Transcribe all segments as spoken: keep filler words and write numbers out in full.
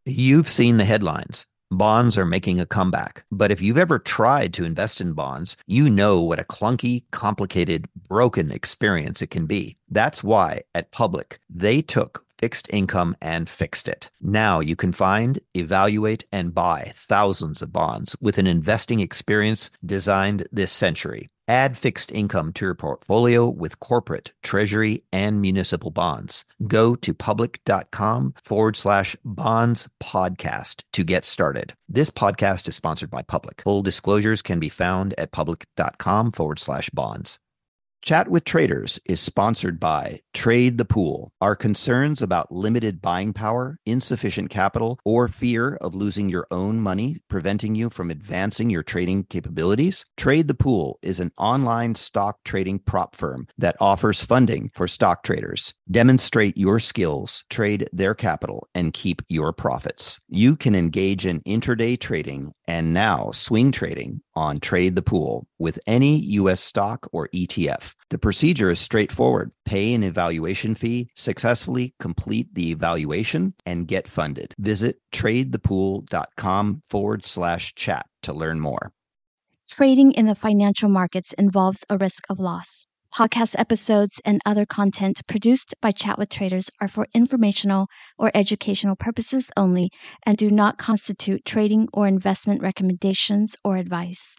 You've seen the headlines. Bonds are making a comeback. But if you've ever tried to invest in bonds, you know what a clunky, complicated, broken experience it can be. That's why at Public, they took fixed income and fixed it. Now you can find, evaluate, and buy thousands of bonds with an investing experience designed this century. Add fixed income to your portfolio with corporate, treasury, and municipal bonds. Go to public.com forward slash bonds podcast to get started. This podcast is sponsored by Public. Full disclosures can be found at public.com forward slash bonds. Chat with Traders is sponsored by Trade the Pool. Are concerns about limited buying power, insufficient capital, or fear of losing your own money preventing you from advancing your trading capabilities? Trade the Pool is an online stock trading prop firm that offers funding for stock traders. Demonstrate your skills, trade their capital, and keep your profits. You can engage in intraday trading and now swing trading on Trade the Pool with any U S stock or E T F. The procedure is straightforward. Pay an evaluation fee, successfully complete the evaluation, and get funded. Visit tradethepool.com forward slash chat to learn more. Trading in the financial markets involves a risk of loss. Podcast episodes and other content produced by Chat with Traders are for informational or educational purposes only and do not constitute trading or investment recommendations or advice.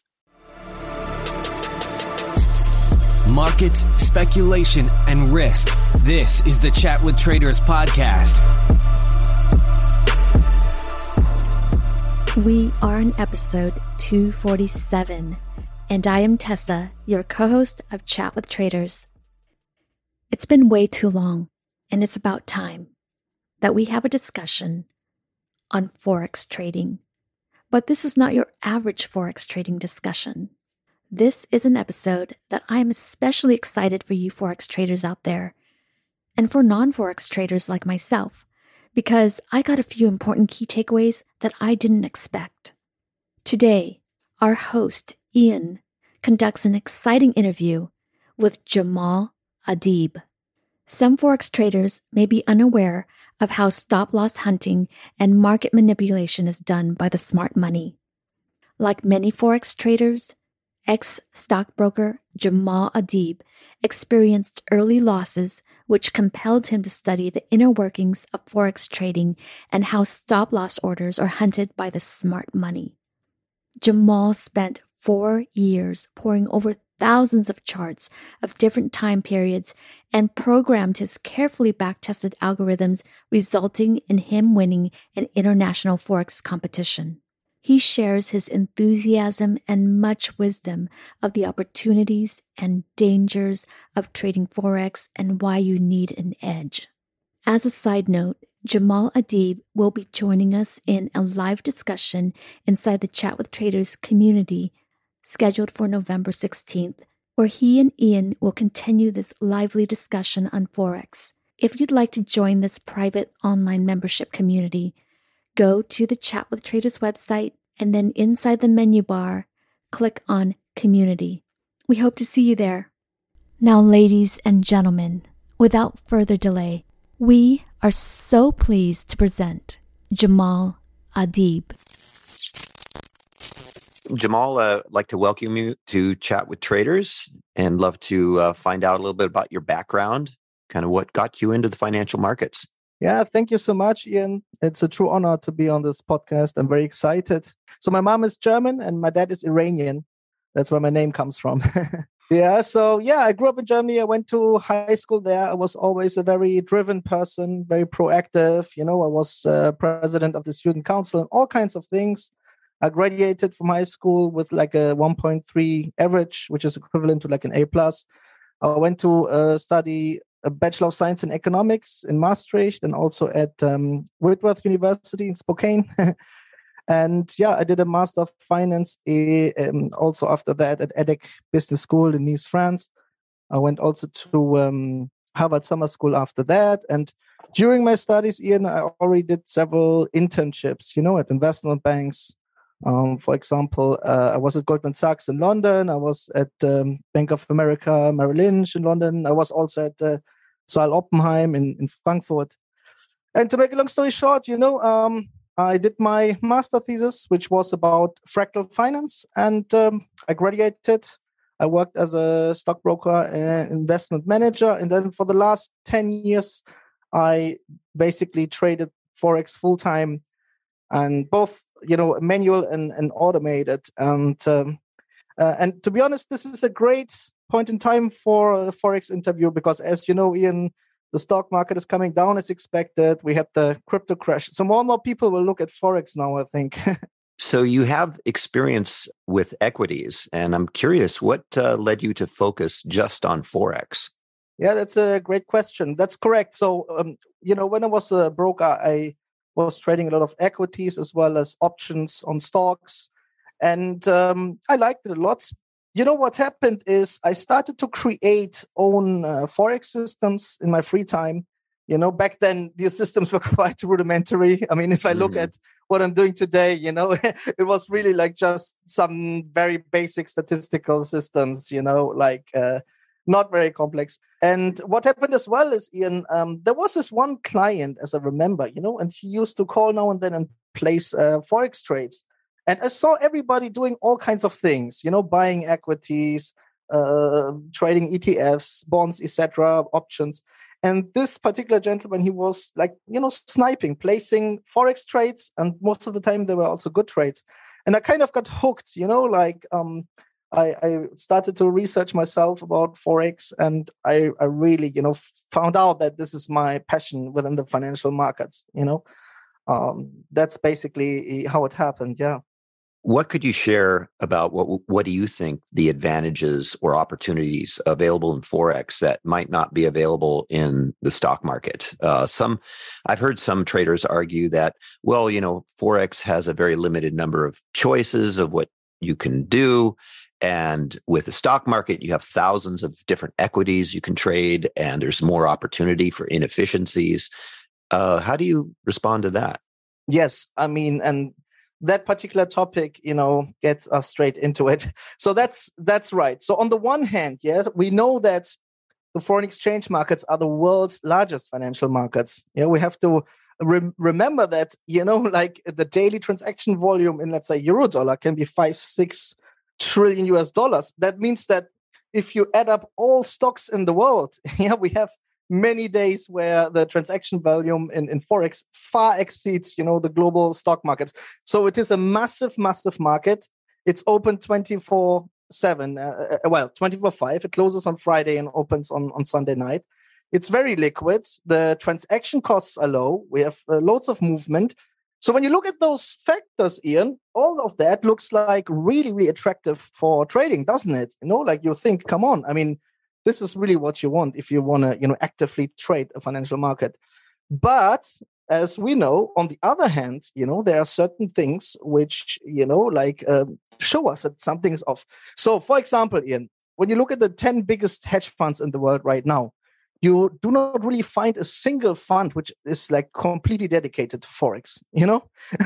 Markets, speculation, and risk. This is the Chat with Traders podcast. We are on episode two forty-seven, and I am Tessa, your co-host of Chat with Traders. It's been way too long, and it's about time that we have a discussion on Forex trading. But this is not your average Forex trading discussion. This is an episode that I am especially excited for you Forex traders out there, and for non-Forex traders like myself, because I got a few important key takeaways that I didn't expect. Today, our host, Ian, conducts an exciting interview with Jamal Adib. Some Forex traders may be unaware of how stop-loss hunting and market manipulation is done by the smart money. Like many Forex traders, ex-stockbroker Jamal Adib experienced early losses, which compelled him to study the inner workings of Forex trading and how stop-loss orders are hunted by the smart money. Jamal spent four years poring over thousands of charts of different time periods and programmed his carefully back-tested algorithms, resulting in him winning an international Forex competition. He shares his enthusiasm and much wisdom of the opportunities and dangers of trading Forex and why you need an edge. As a side note, Jamal Adib will be joining us in a live discussion inside the Chat with Traders community scheduled for November sixteenth, where he and Ian will continue this lively discussion on Forex. If you'd like to join this private online membership community, go to the Chat with Traders website and then inside the menu bar, click on Community. We hope to see you there. Now, ladies and gentlemen, without further delay, we are so pleased to present Jamal Adib. Jamal, uh, I'd like to welcome you to Chat with Traders and love to uh, find out a little bit about your background, kind of what got you into the financial markets. Yeah, thank you so much, Ian. It's a true honor to be on this podcast. I'm very excited. So my mom is German and my dad is Iranian. That's where my name comes from. yeah, so yeah, I grew up in Germany. I went to high school there. I was always a very driven person, very proactive. You know, I was uh, president of the student council and all kinds of things. I graduated from high school with like a one point three average, which is equivalent to like an A plus. I went to uh, study a Bachelor of Science in Economics in Maastricht and also at um, Whitworth University in Spokane. and yeah, I did a Master of Finance uh, um, also after that at EDHEC Business School in Nice, France. I went also to um, Harvard Summer School after that. And during my studies, Ian, I already did several internships, you know, at investment banks. Um, for example, uh, I was at Goldman Sachs in London. I was at um, Bank of America, Merrill Lynch in London. I was also at uh, Saal Oppenheim in, in Frankfurt. And to make a long story short, you know, um, I did my master thesis, which was about fractal finance, and um, I graduated. I worked as a stockbroker and investment manager, and then for the last ten years, I basically traded Forex full time, and both, you know, manual and, and automated. And um, uh, and to be honest, this is a great point in time for a Forex interview because, as you know, Ian, the stock market is coming down as expected. We had the crypto crash. So more and more people will look at Forex now, I think. So you have experience with equities, and I'm curious, what uh, led you to focus just on Forex? Yeah, that's a great question. That's correct. So, um, you know, when I was a broker, I was trading a lot of equities as well as options on stocks. And um, I liked it a lot. You know, what happened is I started to create own uh, Forex systems in my free time. You know, back then, these systems were quite rudimentary. I mean, if I look mm. at what I'm doing today, you know, it was really like just some very basic statistical systems, you know, like uh, not very complex. And what happened as well is, Ian, um, there was this one client, as I remember, you know, and he used to call now and then and place uh, Forex trades. And I saw everybody doing all kinds of things, you know, buying equities, uh, trading E T Fs, bonds, et cetera, options. And this particular gentleman, he was like, you know, sniping, placing Forex trades. And most of the time, they were also good trades. And I kind of got hooked, you know, like um, I, I started to research myself about Forex. And I, I really, you know, found out that this is my passion within the financial markets, you know. Um, that's basically how it happened, yeah. What could you share about what what do you think the advantages or opportunities available in Forex that might not be available in the stock market? Uh, some, I've heard some traders argue that, well, you know, Forex has a very limited number of choices of what you can do. And with the stock market, you have thousands of different equities you can trade, and there's more opportunity for inefficiencies. Uh, how do you respond to that? Yes, I mean, and that particular topic, you know, gets us straight into it. So that's that's right. So on the one hand, yes, we know that the foreign exchange markets are the world's largest financial markets. Yeah, we have to re- remember that, you know, like the daily transaction volume in, let's say, euro dollar can be five, six trillion U S dollars. That means that if you add up all stocks in the world, yeah, we have many days where the transaction volume in, in Forex far exceeds, you know, the global stock markets. So it is a massive, massive market. It's open twenty-four seven, uh, well, twenty-four five. It closes on Friday and opens on, on Sunday night. It's very liquid. The transaction costs are low. We have uh, loads of movement. So when you look at those factors, Ian, all of that looks like really, really attractive for trading, doesn't it? You know, like you think, come on, I mean, this is really what you want if you want to, you know, actively trade a financial market. But as we know, on the other hand, you know, there are certain things which, you know, like uh, show us that something is off. So, for example, Ian, when you look at the ten biggest hedge funds in the world right now, you do not really find a single fund which is like completely dedicated to Forex, you know?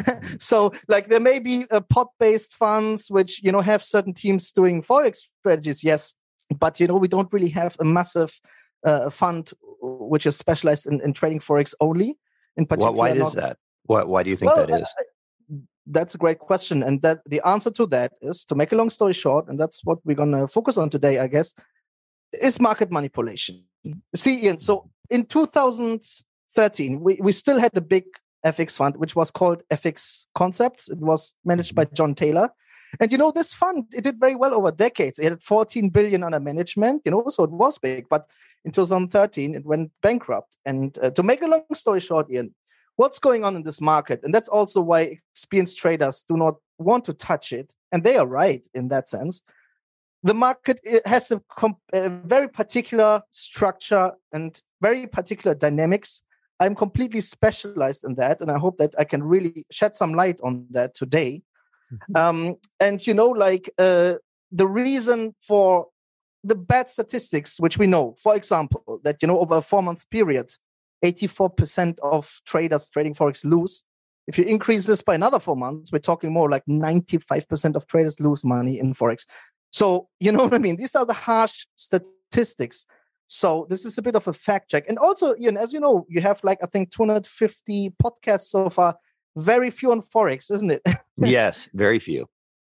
So like there may be uh, pot-based funds which, you know, have certain teams doing Forex strategies, yes. But, you know, we don't really have a massive uh, fund which is specialized in, in trading Forex only. In particular, why, why not... is that? Why, why do you think well, that is? Uh, that's a great question. And that the answer to that is, to make a long story short, and that's what we're going to focus on today, I guess, is market manipulation. See, Ian, so in two thousand thirteen, we, we still had a big F X fund, which was called F X Concepts. It was managed by John Taylor. And, you know, this fund, it did very well over decades. It had fourteen billion under management, you know, so it was big. But in two thousand thirteen, it went bankrupt. And uh, to make a long story short, Ian, what's going on in this market? And that's also why experienced traders do not want to touch it. And they are right in that sense. The market has a, comp- a very particular structure and very particular dynamics. I'm completely specialized in that. And I hope that I can really shed some light on that today. Um, and, you know, like uh, the reason for the bad statistics, which we know, for example, that, you know, over a four month period, eighty-four percent of traders trading Forex lose. If you increase this by another four months, we're talking more like ninety-five percent of traders lose money in Forex. So, you know what I mean? These are the harsh statistics. So this is a bit of a fact check. And also, Ian, as you know, you have like, I think two hundred fifty podcasts so far. very few on Forex, isn't it? Yes, very few.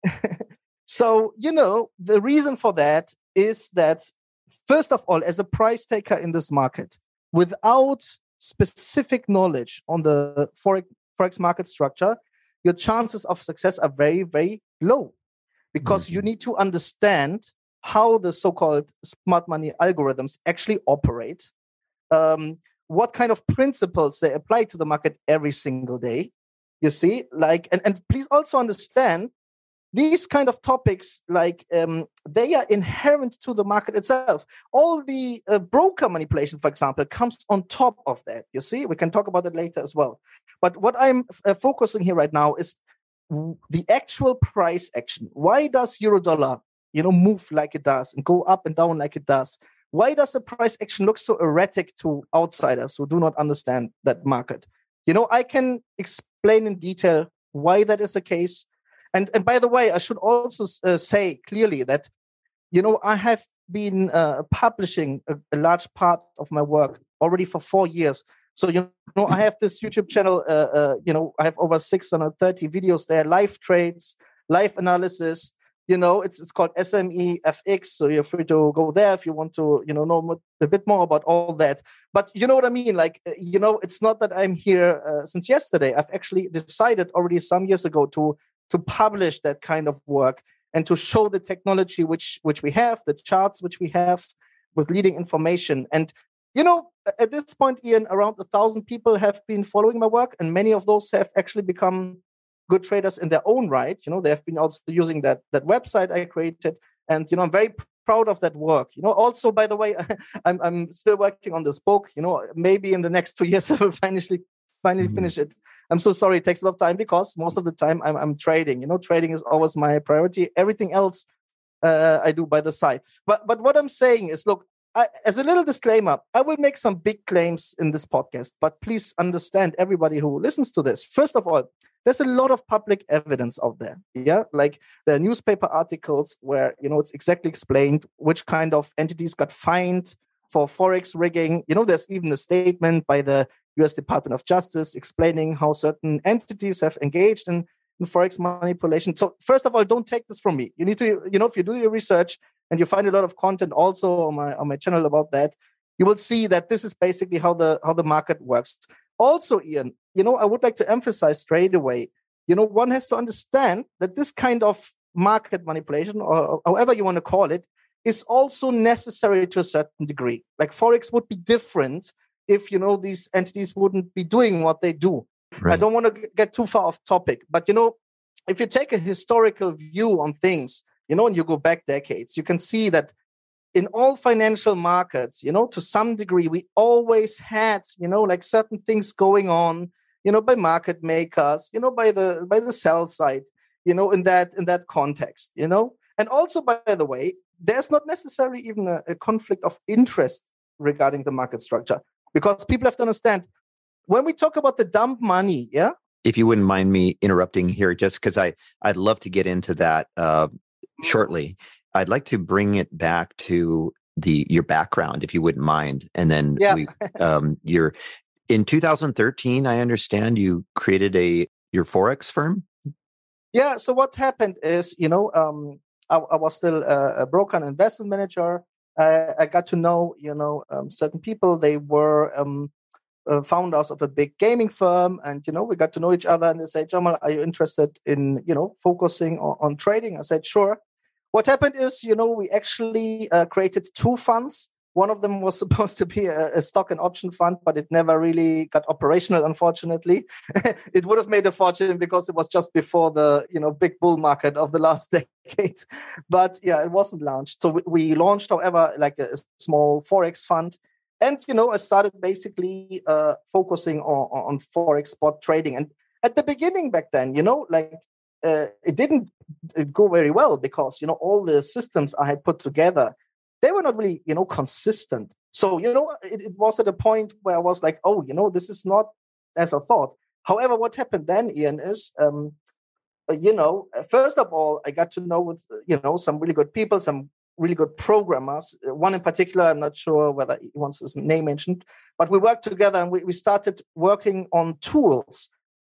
So, you know, the reason for that is that, first of all, as a price taker in this market, without specific knowledge on the Forex, Forex market structure, your chances of success are very, very low, because mm-hmm. you need to understand how the so-called smart money algorithms actually operate, um, what kind of principles they apply to the market every single day. You see, like, and, and please also understand, these kind of topics, like, um, they are inherent to the market itself. All the uh, broker manipulation, for example, comes on top of that. You see, we can talk about it later as well. But what I'm uh, focusing here right now is w- the actual price action. Why does Eurodollar, you know, move like it does and go up and down like it does? Why does the price action look so erratic to outsiders who do not understand that market? You know, I can explain in detail why that is the case. And, and by the way, I should also uh, say clearly that, you know, I have been uh, publishing a, a large part of my work already for four years. So, you know, I have this YouTube channel, uh, uh, you know, I have over six hundred thirty videos there, live trades, live analysis. You know, it's it's called S M E F X. So you're free to go there if you want to, you know, know a bit more about all that. But you know what I mean? Like, you know, it's not that I'm here uh, since yesterday. I've actually decided already some years ago to to publish that kind of work and to show the technology which which we have, the charts which we have with leading information. And, you know, at this point, Ian, around a thousand people have been following my work, and many of those have actually become good traders in their own right. You know, they have been also using that that website I created. And, you know, I'm very proud of that work. You know, also, by the way, I'm I'm still working on this book. You know, maybe in the next two years I will finally finally mm-hmm. finish it. I'm so sorry it takes a lot of time, because most of the time I'm I'm trading. You know, trading is always my priority. Everything else uh, I do by the side. But but what I'm saying is, look, I, as a little disclaimer, I will make some big claims in this podcast, but please understand, everybody who listens to this, first of all, there's a lot of public evidence out there. Yeah, like there are newspaper articles where, you know, it's exactly explained which kind of entities got fined for Forex rigging. You know, there's even a statement by the U S Department of Justice explaining how certain entities have engaged in, in Forex manipulation. So first of all, don't take this from me. You need to, you know, if you do your research and you find a lot of content also on my on my channel about that, you will see that this is basically how the how the market works. Also, Ian, you know, I would like to emphasize straight away, you know, one has to understand that this kind of market manipulation, or however you want to call it, is also necessary to a certain degree. Like Forex would be different if, you know, these entities wouldn't be doing what they do. Right. I don't want to get too far off topic, but, you know, if you take a historical view on things, you know, and you go back decades, you can see that in all financial markets, you know, to some degree, we always had, you know, like certain things going on, you know, by market makers, you know, by the by the sell side, you know, in that in that context, you know. And also, by the way, there's not necessarily even a, a conflict of interest regarding the market structure, because people have to understand, when we talk about the dump money, yeah. If you wouldn't mind me interrupting here, just because I I'd love to get into that uh, shortly. I'd like to bring it back to the your background, if you wouldn't mind, and then yeah. we, um, you're in two thousand thirteen. I understand you created a your Forex firm. Yeah. So what happened is, you know, um, I, I was still a, a broker and investment manager. I, I got to know, you know, um, certain people. They were um, uh, founders of a big gaming firm, and you know, we got to know each other. And they said, "Jamal, are you interested in, you know, focusing on, on trading?" I said, "Sure." What happened is, you know, we actually uh, created two funds. One of them was supposed to be a, a stock and option fund, but it never really got operational, unfortunately. It would have made a fortune because it was just before the, you know, big bull market of the last decade. But yeah, it wasn't launched. So we, we launched, however, like a, a small Forex fund. And, you know, I started basically uh, focusing on, on Forex spot trading. And at the beginning back then, you know, like, Uh, it didn't go very well, because, you know, all the systems I had put together, they were not really, you know, consistent. So, you know, it, it was at a point where I was like, oh, you know, this is not as I thought. However, what happened then, Ian, is, um, uh, you know, first of all, I got to know with, you know, some really good people, some really good programmers. One in particular, I'm not sure whether he wants his name mentioned, but we worked together and we, we started working on tools,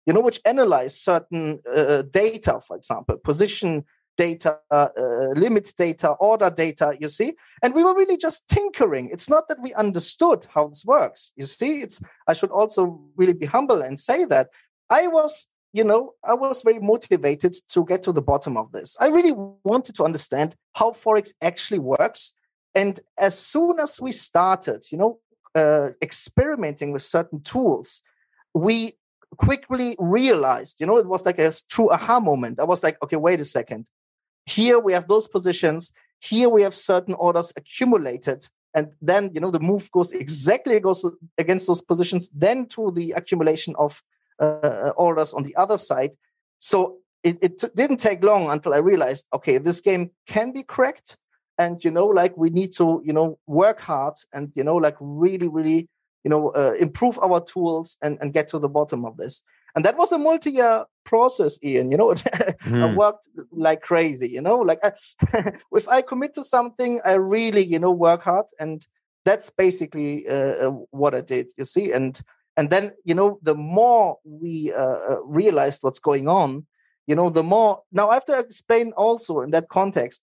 you know, which analyze certain uh, data, for example, position data, uh, limit data, order data, you see? And we were really just tinkering. It's not that we understood how this works, you see? It's I should also really be humble and say that I was, you know, I was very motivated to get to the bottom of this. I really wanted to understand how Forex actually works. And as soon as we started, you know, uh, experimenting with certain tools, we quickly realized, you know, it was like a true aha moment. I was like, okay, wait a second. Here we have those positions. Here we have certain orders accumulated. And then, you know, the move goes exactly goes against those positions, then to the accumulation of uh, orders on the other side. So it, it t- didn't take long until I realized, okay, this game can be cracked. And, you know, like we need to, you know, work hard and, you know, like really, really, you know, uh, improve our tools and, and get to the bottom of this. And that was a multi-year process, Ian. You know, mm. I worked like crazy, you know, like I, if I commit to something, I really, you know, work hard. And that's basically uh, what I did, you see. And and then, you know, the more we uh, realized what's going on, you know, the more. Now, I have to explain also in that context,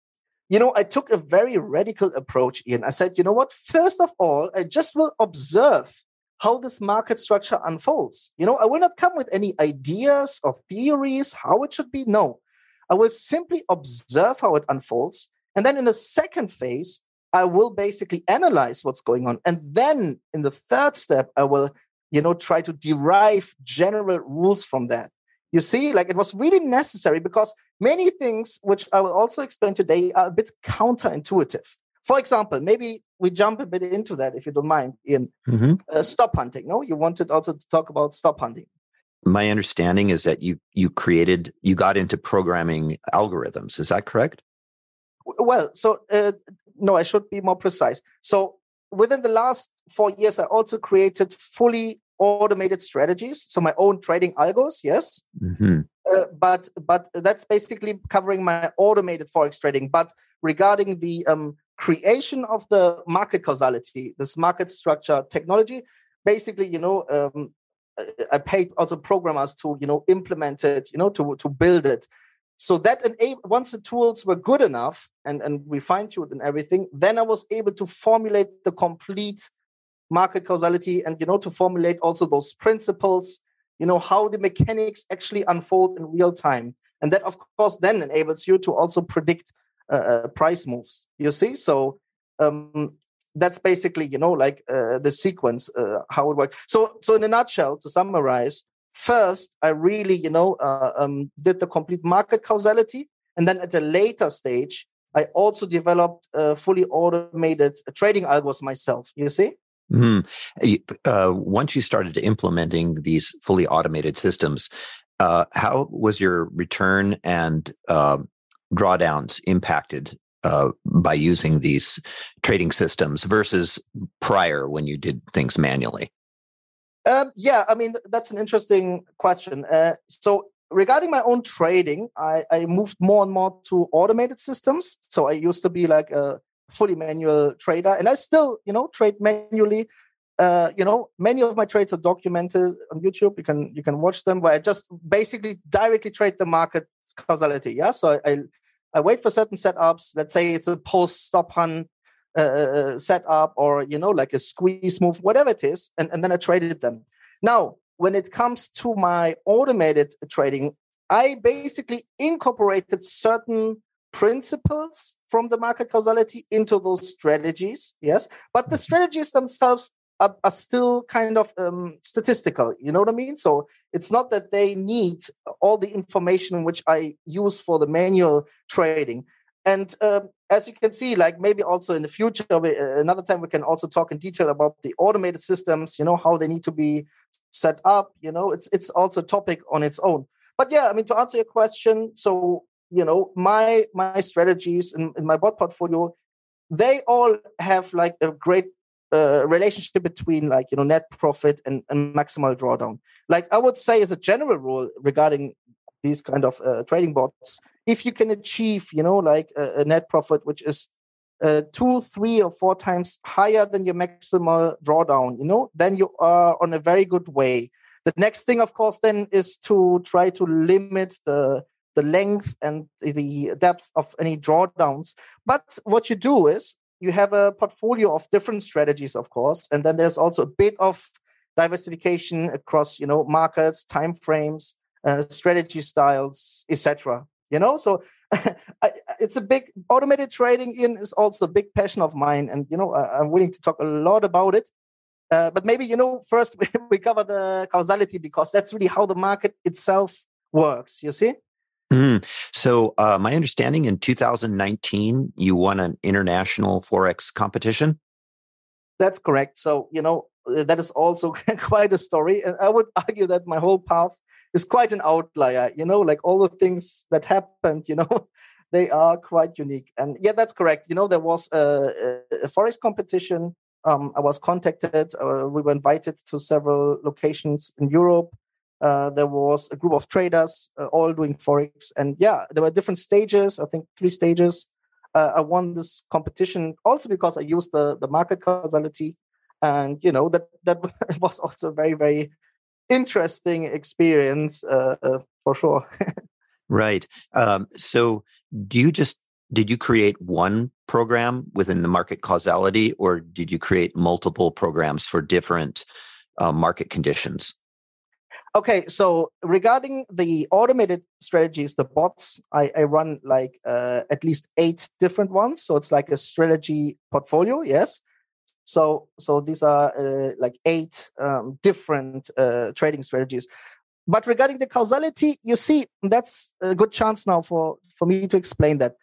you know, I took a very radical approach, Ian. I said, you know what, first of all, I just will observe how this market structure unfolds. You know, I will not come with any ideas or theories, how it should be. No, I will simply observe how it unfolds. And then in the second phase, I will basically analyze what's going on. And then in the third step, I will, you know, try to derive general rules from that. You see, like it was really necessary because many things, which I will also explain today, are a bit counterintuitive. For example, maybe we jump a bit into that, if you don't mind, in mm-hmm. uh, stop hunting. No, you wanted also to talk about stop hunting. My understanding is that you you created, you got into programming algorithms. Is that correct? Well, so uh, no, I should be more precise. So within the last four years, I also created fully automated strategies. So my own trading algos, yes. Mm-hmm. Uh, but but that's basically covering my automated Forex trading. But regarding the um, creation of the market causality, this market structure technology, basically, you know, um, I paid also programmers to, you know, implement it, you know, to, to build it. So that enable, once the tools were good enough and, and we fine-tuned and everything, then I was able to formulate the complete market causality and, you know, to formulate also those principles, you know, how the mechanics actually unfold in real time. And that, of course, then enables you to also predict uh, price moves, you see? So um, that's basically, you know, like uh, the sequence, uh, how it works. So, so in a nutshell, to summarize, first, I really, you know, uh, um, did the complete market causality. And then at a later stage, I also developed a fully automated trading algos myself, you see? Mm-hmm. Uh, once you started implementing these fully automated systems, uh, how was your return and uh, drawdowns impacted uh, by using these trading systems versus prior when you did things manually? Um, yeah, I mean, that's an interesting question. Uh, so regarding my own trading, I, I moved more and more to automated systems. So I used to be like a fully manual trader, and I still, you know, trade manually. Uh, you know, many of my trades are documented on YouTube. You can you can watch them, where I just basically directly trade the market causality. Yeah, so I I, I wait for certain setups. Let's say it's a post stop hunt uh, setup, or you know, like a squeeze move, whatever it is, and, and then I traded them. Now, when it comes to my automated trading, I basically incorporated certain principles from the market causality into those strategies, yes, but the strategies themselves are, are still kind of um, statistical, you know what I mean? So it's not that they need all the information which I use for the manual trading. And um, as you can see, like maybe also in the future, we, uh, another time we can also talk in detail about the automated systems, you know, how they need to be set up, you know, it's it's also a topic on its own. But yeah, I mean, to answer your question, so you know, my my strategies in, in my bot portfolio, they all have like a great uh, relationship between like, you know, net profit and, and maximal drawdown. Like I would say as a general rule regarding these kind of uh, trading bots, if you can achieve, you know, like a, a net profit, which is uh, two, three or four times higher than your maximal drawdown, you know, then you are on a very good way. The next thing, of course, then is to try to limit the the length and the depth of any drawdowns. But what you do is you have a portfolio of different strategies, of course, and then there's also a bit of diversification across, you know, markets, timeframes, uh, strategy styles, et cetera. You know, so I, it's a big automated trading in is also a big passion of mine, and you know, I, I'm willing to talk a lot about it. Uh, but maybe, you know, first we cover the causality, because that's really how the market itself works. You see. Mm. So uh, my understanding, in two thousand nineteen, you won an international Forex competition? That's correct. So, you know, that is also quite a story. And I would argue that my whole path is quite an outlier. You know, like all the things that happened, you know, they are quite unique. And yeah, that's correct. You know, there was a, a Forex competition. Um, I was contacted. Uh, we were invited to several locations in Europe. Uh, there was a group of traders uh, all doing Forex. And yeah, there were different stages, I think three stages. Uh, I won this competition also because I used the, the market causality. And, you know, that, that was also a very, very interesting experience uh, uh, for sure. Right. Um, so do you just, did you create one program within the market causality, or did you create multiple programs for different uh, market conditions? Okay, so regarding the automated strategies, the bots, I, I run like uh, at least eight different ones. So it's like a strategy portfolio, yes. So so these are uh, like eight um, different uh, trading strategies. But regarding the causality, you see, that's a good chance now for, for me to explain that.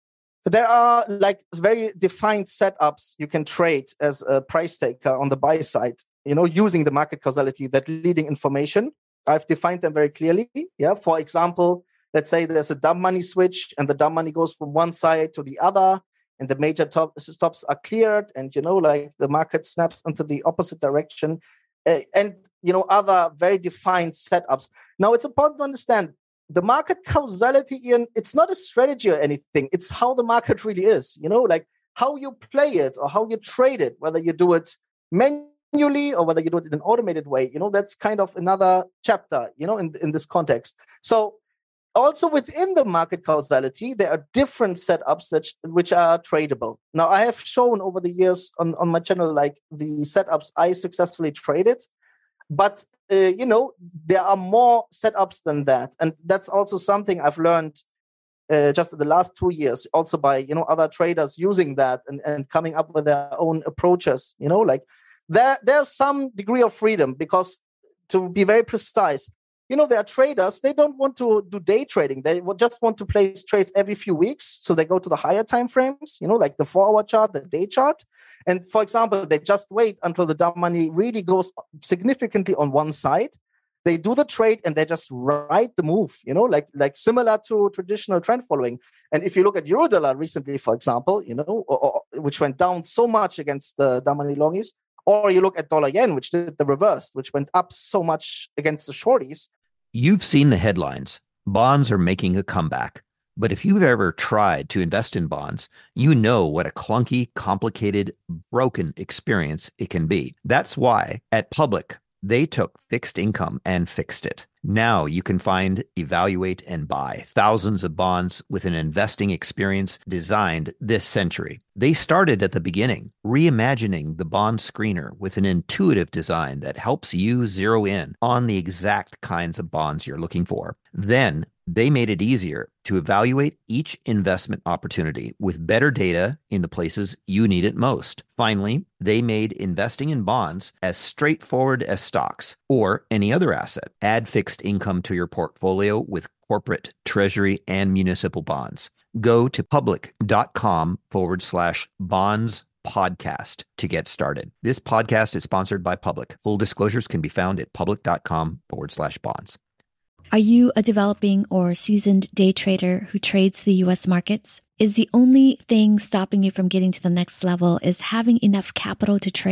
So there are like very defined setups you can trade as a price taker on the buy side, you know, using the market causality, that leading information. I've defined them very clearly. Yeah. For example, let's say there's a dumb money switch and the dumb money goes from one side to the other and the major top stops are cleared and, you know, like the market snaps into the opposite direction uh, and, you know, other very defined setups. Now, it's important to understand the market causality, Ian, it's not a strategy or anything. It's how the market really is, you know, like how you play it or how you trade it, whether you do it manually or whether you do it in an automated way. You know, that's kind of another chapter, you know, in, in this context. So also within the market causality, there are different setups that, which are tradable. Now, I have shown over the years on, on my channel, like the setups I successfully traded. But, uh, you know, there are more setups than that. And that's also something I've learned uh, just in the last two years, also by, you know, other traders using that and, and coming up with their own approaches, you know, like there, there's some degree of freedom because, to be very precise, you know, there are traders, they don't want to do day trading. They just want to place trades every few weeks. So they go to the higher time frames, you know, like the four-hour chart, the day chart. And for example, they just wait until the dumb money really goes significantly on one side. They do the trade and they just ride the move, you know, like, like similar to traditional trend following. And if you look at Eurodollar recently, for example, you know, or, or, which went down so much against the dumb money longies, or you look at dollar yen, which did the reverse, which went up so much against the shorties. You've seen the headlines. Bonds are making a comeback. But if you've ever tried to invest in bonds, you know what a clunky, complicated, broken experience it can be. That's why at Public, they took fixed income and fixed it. Now you can find, evaluate, and buy thousands of bonds with an investing experience designed this century. They started at the beginning, reimagining the bond screener with an intuitive design that helps you zero in on the exact kinds of bonds you're looking for. Then they made it easier to evaluate each investment opportunity with better data in the places you need it most. Finally, they made investing in bonds as straightforward as stocks or any other asset. Add fixed income to your portfolio with corporate, treasury, and municipal bonds. Go to public.com forward slash bonds podcast to get started. This podcast is sponsored by Public. Full disclosures can be found at public.com forward slash bonds. Are you a developing or seasoned day trader who trades the U S markets? Is the only thing stopping you from getting to the next level is having enough capital to trade?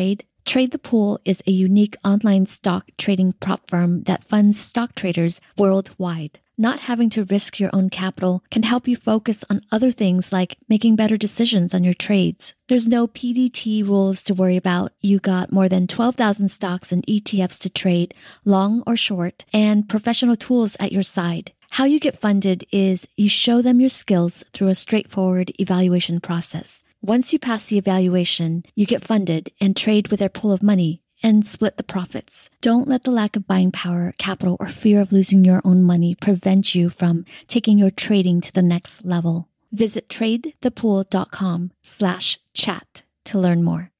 Trade the Pool is a unique online stock trading prop firm that funds stock traders worldwide. Not having to risk your own capital can help you focus on other things like making better decisions on your trades. There's no P D T rules to worry about. You got more than twelve thousand stocks and E T Fs to trade, long or short, and professional tools at your side. How you get funded is you show them your skills through a straightforward evaluation process. Once you pass the evaluation, you get funded and trade with their pool of money and split the profits. Don't let the lack of buying power, capital, or fear of losing your own money prevent you from taking your trading to the next level. Visit tradethepool.com slash chat to learn more.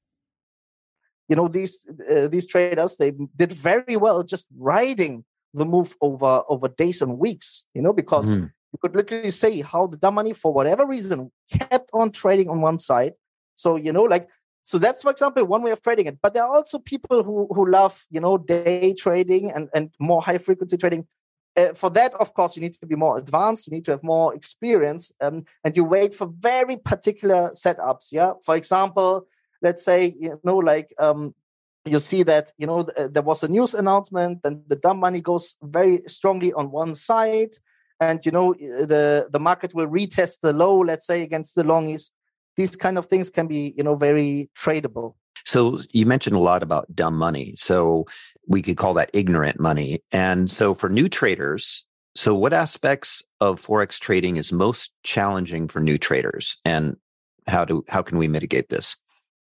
You know, these uh, these traders, they did very well just riding the move over, over days and weeks, you know, because mm. you could literally say how the dumb money, for whatever reason, kept on trading on one side. So, you know, like, So that's, for example, one way of trading it. But there are also people who who love, you know, day trading and, and more high frequency trading. Uh, for that, of course, you need to be more advanced. You need to have more experience, um, and you wait for very particular setups. Yeah, for example, let's say, you know, like um, you see that, you know, th- there was a news announcement, and the dumb money goes very strongly on one side, and you know the the market will retest the low, let's say, against the longies. These kind of things can be, you know, very tradable. So you mentioned a lot about dumb money. So we could call that ignorant money. And so for new traders, so what aspects of Forex trading is most challenging for new traders, and how do how can we mitigate this?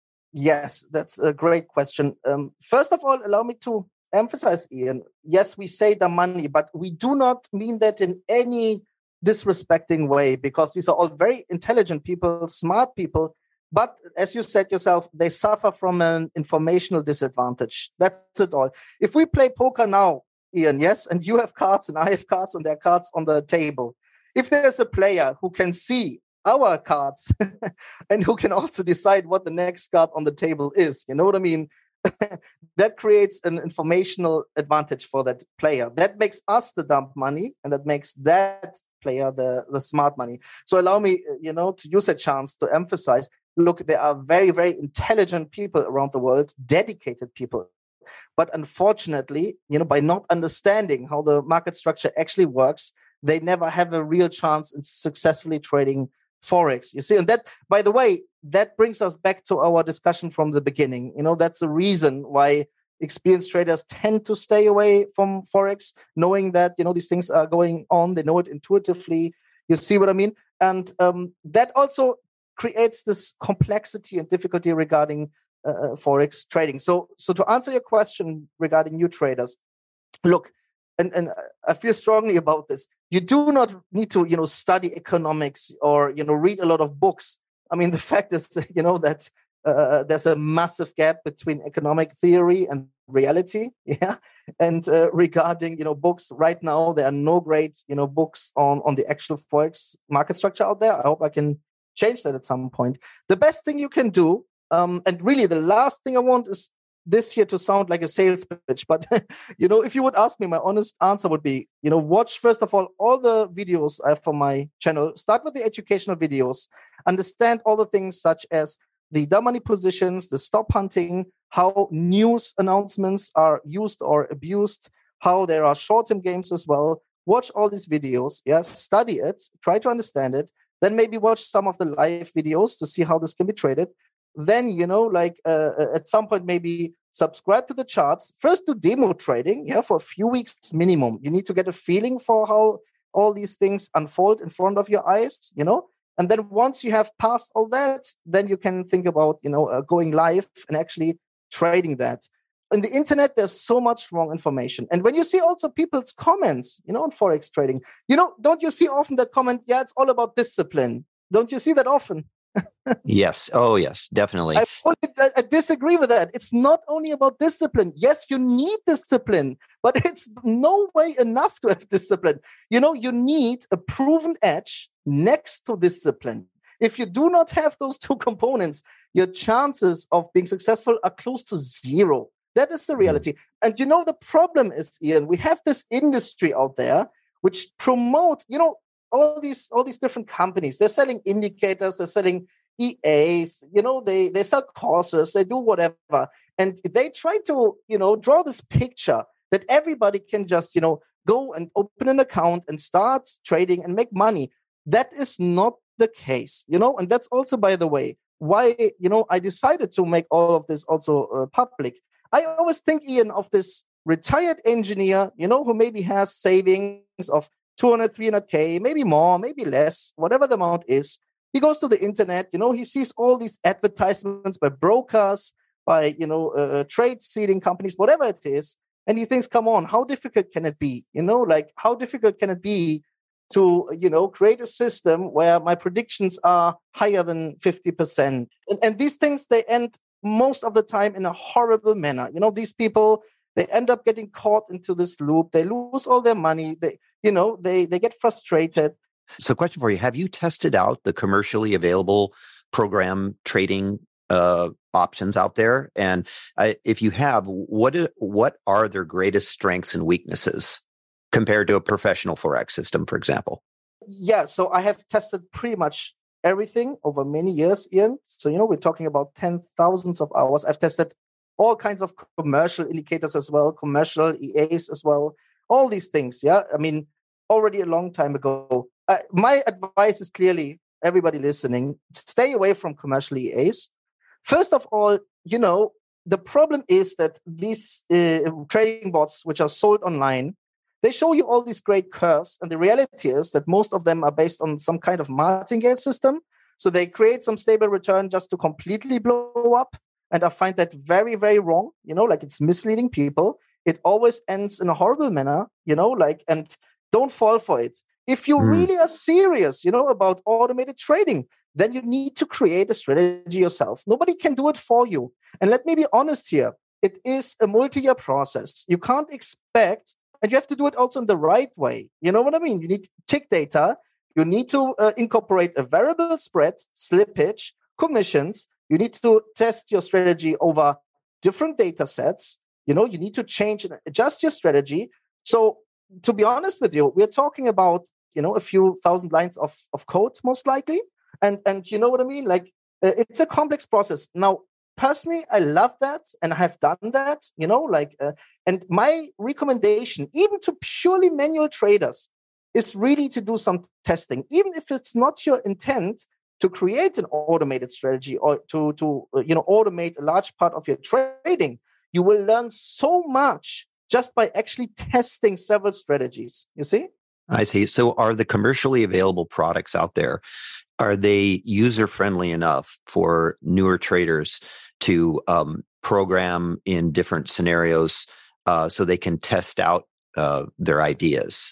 Yes, that's a great question. Um, first of all, allow me to emphasize, Ian, yes, we say dumb money, but we do not mean that in any disrespecting way, because these are all very intelligent people, smart people. But as you said yourself, they suffer from an informational disadvantage. That's it all. If we play poker now, Ian, yes, and you have cards and I have cards and there are cards on the table. If there's a player who can see our cards and who can also decide what the next card on the table is, you know what I mean? That creates an informational advantage for that player. That makes us the dumb money, and that makes that player the, the smart money. So allow me, you know, to use a chance to emphasize, look, there are very, very intelligent people around the world, dedicated people. But unfortunately, you know, by not understanding how the market structure actually works, they never have a real chance in successfully trading Forex. You see, and that, by the way, that brings us back to our discussion from the beginning. You know, that's the reason why experienced traders tend to stay away from Forex, knowing that, you know, these things are going on. They know it intuitively. You see what I mean? And um, that also creates this complexity and difficulty regarding uh, Forex trading. So, so to answer your question regarding new traders, look, and, and I feel strongly about this. You do not need to, you know, study economics or, you know, read a lot of books. I mean, the fact is, you know, that uh, there's a massive gap between economic theory and reality. Yeah. And uh, regarding, you know, books right now, there are no great, you know, books on, on the actual Forex market structure out there. I hope I can change that at some point. The best thing you can do, um, and really the last thing I want is this here to sound like a sales pitch, but you know, if you would ask me, my honest answer would be, you know, watch first of all all the videos I have for my channel. Start with the educational videos. Understand all the things such as the dumb money positions, the stop hunting, how news announcements are used or abused, how there are short-term games as well. Watch all these videos. Yes, study it. Try to understand it. Then maybe watch some of the live videos to see how this can be traded. Then, you know, like uh, at some point, maybe subscribe to the charts. First, do demo trading, yeah, for a few weeks minimum. You need to get a feeling for how all these things unfold in front of your eyes, you know. And then once you have passed all that, then you can think about, you know, uh, going live and actually trading that. On the internet, there's so much wrong information. And when you see also people's comments, you know, on Forex trading, you know, don't you see often that comment, yeah, it's all about discipline? Don't you see that often? Yes. Oh, yes, definitely. I fully I, I disagree with that. It's not only about discipline. Yes, you need discipline, but it's no way enough to have discipline. You know, you need a proven edge next to discipline. If you do not have those two components, your chances of being successful are close to zero. That is the reality. Mm-hmm. And you know, the problem is, Ian, we have this industry out there which promotes, you know, all these all these different companies. They're selling indicators, they're selling E As, you know, they, they sell courses, they do whatever. And they try to, you know, draw this picture that everybody can just, you know, go and open an account and start trading and make money. That is not the case, you know, and that's also, by the way, why, you know, I decided to make all of this also uh, public. I always think, Ian, of this retired engineer, you know, who maybe has savings of two hundred, three hundred K, maybe more, maybe less, whatever the amount is. He goes to the internet, you know, he sees all these advertisements by brokers, by, you know, uh, trade seeding companies, whatever it is. And he thinks, come on, how difficult can it be? You know, like how difficult can it be to, you know, create a system where my predictions are higher than fifty percent? And, and these things, they end most of the time in a horrible manner. You know, these people, they end up getting caught into this loop. They lose all their money. They, you know, they, they get frustrated. So question for you, have you tested out the commercially available program trading uh, options out there? And uh, if you have, what what are their greatest strengths and weaknesses compared to a professional Forex system, for example? Yeah, so I have tested pretty much everything over many years, Ian. So, you know, we're talking about ten thousands of hours. I've tested all kinds of commercial indicators as well, commercial E As as well, all these things. Yeah, I mean, already a long time ago. Uh, my advice is clearly, everybody listening, stay away from commercial E As. First of all, you know, the problem is that these uh, trading bots, which are sold online, they show you all these great curves. And the reality is that most of them are based on some kind of martingale system. So they create some stable return just to completely blow up. And I find that very, very wrong. You know, like it's misleading people. It always ends in a horrible manner, you know, like, and don't fall for it. If you mm. really are serious, you know, about automated trading, then you need to create a strategy yourself. Nobody can do it for you. And let me be honest here. It is a multi-year process. You can't expect, and you have to do it also in the right way. You know what I mean? You need tick data. You need to uh, incorporate a variable spread, slippage, commissions. You need to test your strategy over different data sets. You know, you need to change and adjust your strategy. So to be honest with you, we're talking about, you know, a few thousand lines of, of code, most likely. And, and you know what I mean? Like, uh, it's a complex process. Now, personally, I love that and I have done that, you know, like, uh, and my recommendation, even to purely manual traders, is really to do some testing. Even if it's not your intent to create an automated strategy or to, to uh, you know, automate a large part of your trading, you will learn so much just by actually testing several strategies, you see? I see. So are the commercially available products out there, are they user-friendly enough for newer traders to um, program in different scenarios uh, so they can test out uh, their ideas?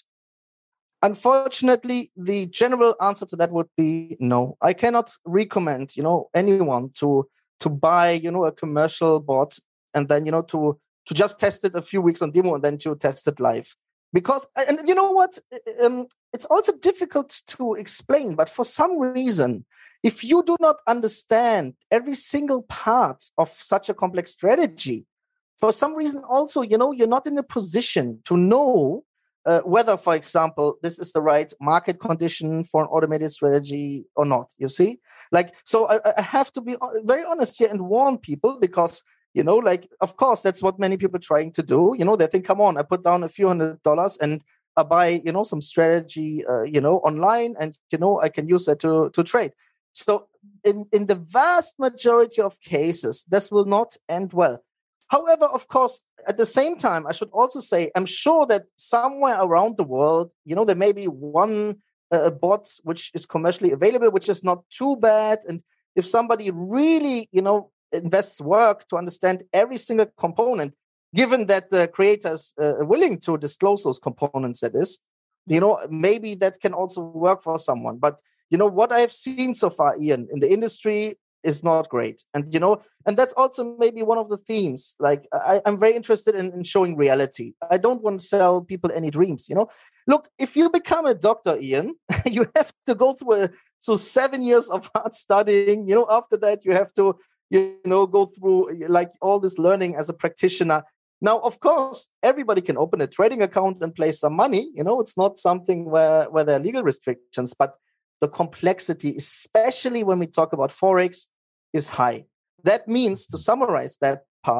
Unfortunately, the general answer to that would be no. I cannot recommend, you know, anyone to to buy, you know, a commercial bot and then, you know, to to just test it a few weeks on demo and then to test it live. Because, and you know what, um, it's also difficult to explain, but for some reason, if you do not understand every single part of such a complex strategy, for some reason also, you know, you're not in a position to know uh, whether, for example, this is the right market condition for an automated strategy or not, you see? Like, so I, I have to be very honest here and warn people because, you know, like, of course, that's what many people are trying to do. You know, they think, come on, I put down a few hundred dollars and I buy, you know, some strategy, uh, you know, online and, you know, I can use that to, to trade. So in, in the vast majority of cases, this will not end well. However, of course, at the same time, I should also say, I'm sure that somewhere around the world, you know, there may be one uh, bot which is commercially available, which is not too bad. And if somebody really, you know, invests work to understand every single component, given that the creators uh, are willing to disclose those components, that is, you know, maybe that can also work for someone. But, you know, what I've seen so far, Ian, in the industry is not great. And, you know, and that's also maybe one of the themes. Like, I, I'm very interested in, in showing reality. I don't want to sell people any dreams, you know. Look, if you become a doctor, Ian, you have to go through a, so seven years of hard studying. You know, after that, you have to, you know, go through like all this learning as a practitioner. Now, of course, everybody can open a trading account and place some money. You know, it's not something where, where there are legal restrictions, but the complexity, especially when we talk about Forex, is high. That means, to summarize that part,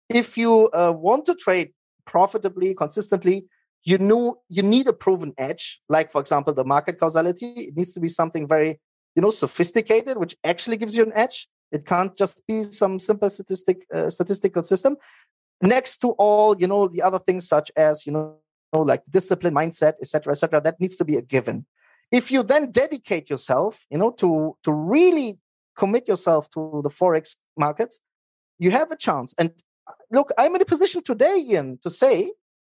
if you uh, want to trade profitably, consistently, you know you need a proven edge. Like, for example, the market causality. It needs to be something very, you know, sophisticated, which actually gives you an edge. It can't just be some simple statistic uh, statistical system. Next to all, you know, the other things such as, you know, like discipline, mindset, et cetera, et cetera, that needs to be a given. If you then dedicate yourself, you know, to to really commit yourself to the Forex markets, you have a chance. And look, I'm in a position today, Ian, to say,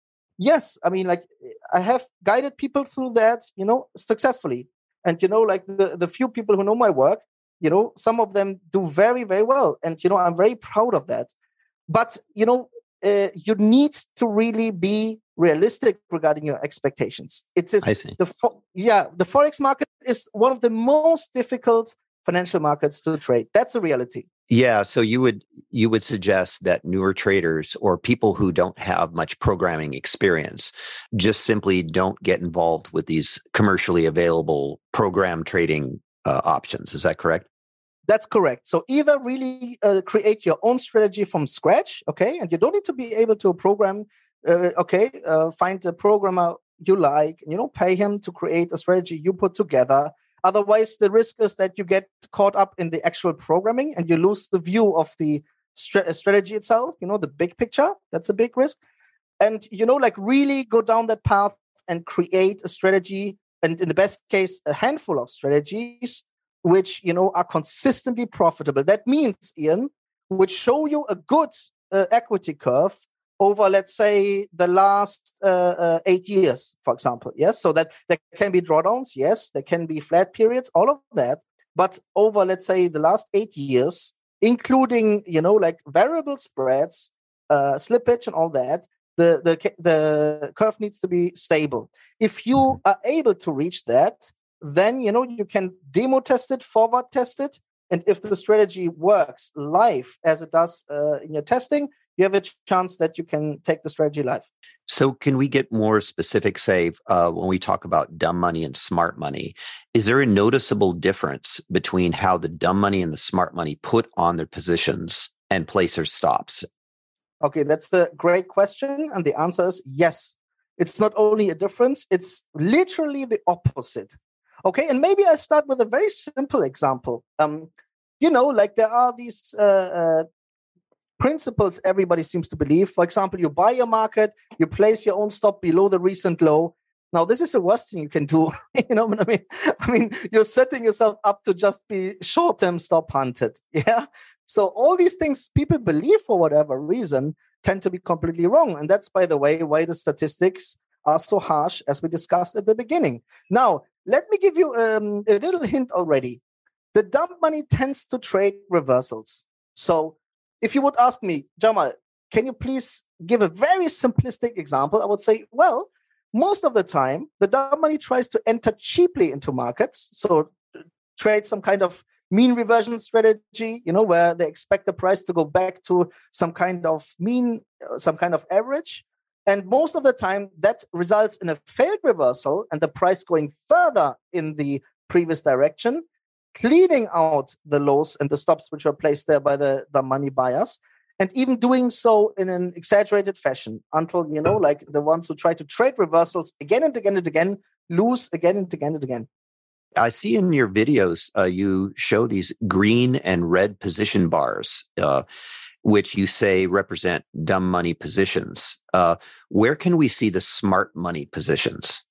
yes, I mean, like, I have guided people through that, you know, successfully. And, you know, like the, the few people who know my work, you know, some of them do very, very well. And, you know, I'm very proud of that. But, you know, uh, you need to really be realistic regarding your expectations. It's just, I see. The fo- yeah, the Forex market is one of the most difficult financial markets to trade. That's a reality. Yeah, so you would you would suggest that newer traders or people who don't have much programming experience just simply don't get involved with these commercially available program trading uh, options. Is that correct? That's correct. So either really uh, create your own strategy from scratch, okay, and you don't need to be able to program. Uh, okay, uh, find a programmer you like, you know, pay him to create a strategy you put together. Otherwise, the risk is that you get caught up in the actual programming and you lose the view of the st- strategy itself, you know, the big picture. That's a big risk. And, you know, like really go down that path and create a strategy. And in the best case, a handful of strategies which, you know, are consistently profitable. That means, Ian, which show you a good uh, equity curve over, let's say, the last uh, uh, eight years, for example. Yes, so that there can be drawdowns. Yes, there can be flat periods, all of that. But over, let's say, the last eight years, including, you know, like variable spreads, uh, slippage and all that, the, the, the curve needs to be stable. If you are able to reach that, then, you know, you can demo test it, forward test it. And if the strategy works live as it does uh, in your testing, you have a chance that you can take the strategy live. So can we get more specific, say, uh, when we talk about dumb money and smart money, is there a noticeable difference between how the dumb money and the smart money put on their positions and place their stops? Okay, that's a great question. And the answer is yes. It's not only a difference, it's literally the opposite. Okay, and maybe I start with a very simple example. Um, you know, like there are these uh, uh, principles everybody seems to believe. For example, you buy a market, you place your own stop below the recent low. Now, this is the worst thing you can do. You know what I mean? I mean, you're setting yourself up to just be short-term stop hunted. Yeah. So all these things people believe for whatever reason tend to be completely wrong. And that's, by the way, why the statistics are so harsh, as we discussed at the beginning. Now, let me give you um, a little hint already. The dumb money tends to trade reversals. So if you would ask me, Jamal, can you please give a very simplistic example? I would say, well, most of the time, the dumb money tries to enter cheaply into markets. So trade some kind of mean reversion strategy, you know, where they expect the price to go back to some kind of mean, some kind of average. And most of the time, that results in a failed reversal and the price going further in the previous direction, cleaning out the lows and the stops which were placed there by the, the money buyers, and even doing so in an exaggerated fashion until, you know, like the ones who try to trade reversals again and again and again, lose again and again and again. I see in your videos, uh, you show these green and red position bars, uh, which you say represent dumb money positions. Uh, where can we see the smart money positions?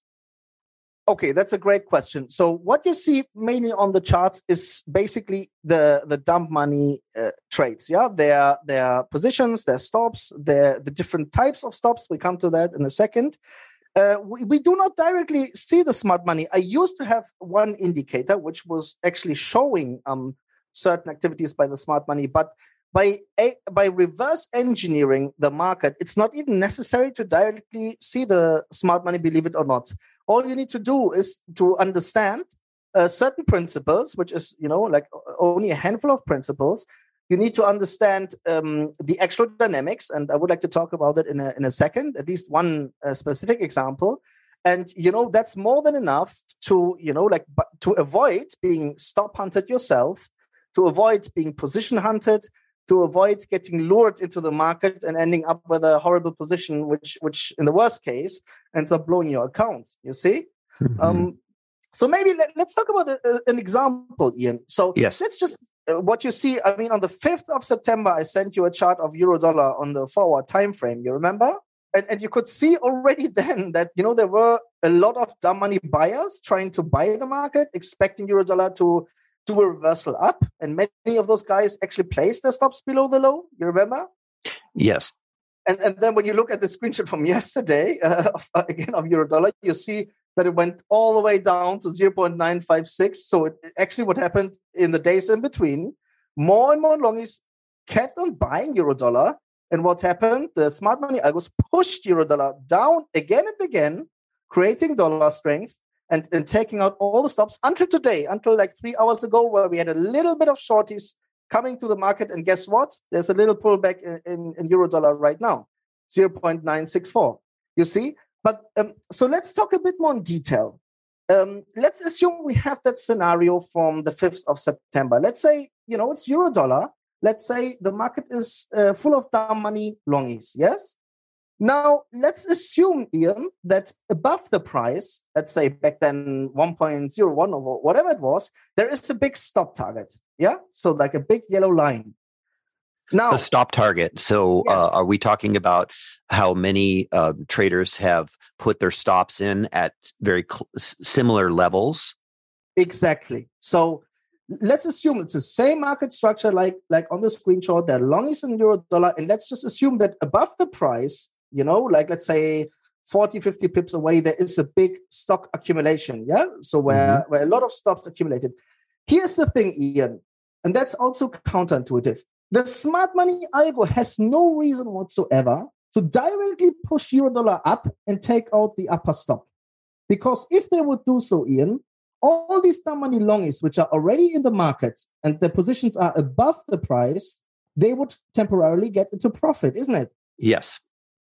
Okay, that's a great question. So what you see mainly on the charts is basically the, the dumb money uh, trades. Yeah, their their positions, their stops, their the different types of stops. We come to that in a second. Uh, we, we do not directly see the smart money. I used to have one indicator which was actually showing um, certain activities by the smart money, but by a, by reverse engineering the market, it's not even necessary to directly see the smart money, believe it or not. All you need to do is to understand uh, certain principles, which is, you know, like only a handful of principles. You need to understand um, the actual dynamics, and I would like to talk about that in a, in a second, at least one uh, specific example. And, you know, that's more than enough to, you know, like to avoid being stop hunted yourself, to avoid being position hunted, to avoid getting lured into the market and ending up with a horrible position, which, which in the worst case, ends up blowing your account, you see? Mm-hmm. Um, so maybe let, let's talk about a, a, an example, Ian. So yes. let's just, uh, what you see, I mean, on the fifth of September, I sent you a chart of euro dollar on the forward time frame, you remember? And, and you could see already then that, you know, there were a lot of dumb money buyers trying to buy the market, expecting euro dollar to do a reversal up. And many of those guys actually placed their stops below the low. You remember? Yes. And, and then when you look at the screenshot from yesterday, uh, of, uh, again, of euro dollar, you see that it went all the way down to zero point nine five six. So it, actually what happened in the days in between, more and more longies kept on buying euro dollar. And what happened? The smart money algos pushed euro dollar down again and again, creating dollar strength and, and taking out all the stops until today, until like three hours ago, where we had a little bit of shorties coming to the market. And guess what? There's a little pullback in, in, in euro dollar right now, zero point nine six four. You see? But um, so let's talk a bit more in detail. Um, let's assume we have that scenario from the fifth of September. Let's say, you know, it's euro dollar. Let's say the market is uh, full of dumb money longies, yes? Now, let's assume, Ian, that above the price, let's say back then one point zero one or whatever it was, there is a big stop target, yeah? So like a big yellow line. Now, a stop target. So yes. uh, are we talking about how many uh, traders have put their stops in at very cl- similar levels? Exactly. So let's assume it's the same market structure like, like on the screenshot. There are longies in euro dollar. And let's just assume that above the price, you know, like let's say forty, fifty pips away, there is a big stock accumulation. Yeah. So where, mm-hmm. where a lot of stops accumulated. Here's the thing, Ian, and that's also counterintuitive. The smart money algo has no reason whatsoever to directly push euro dollar up and take out the upper stop. Because if they would do so, Ian, all these dumb money longies, which are already in the market and their positions are above the price, they would temporarily get into profit, isn't it? Yes.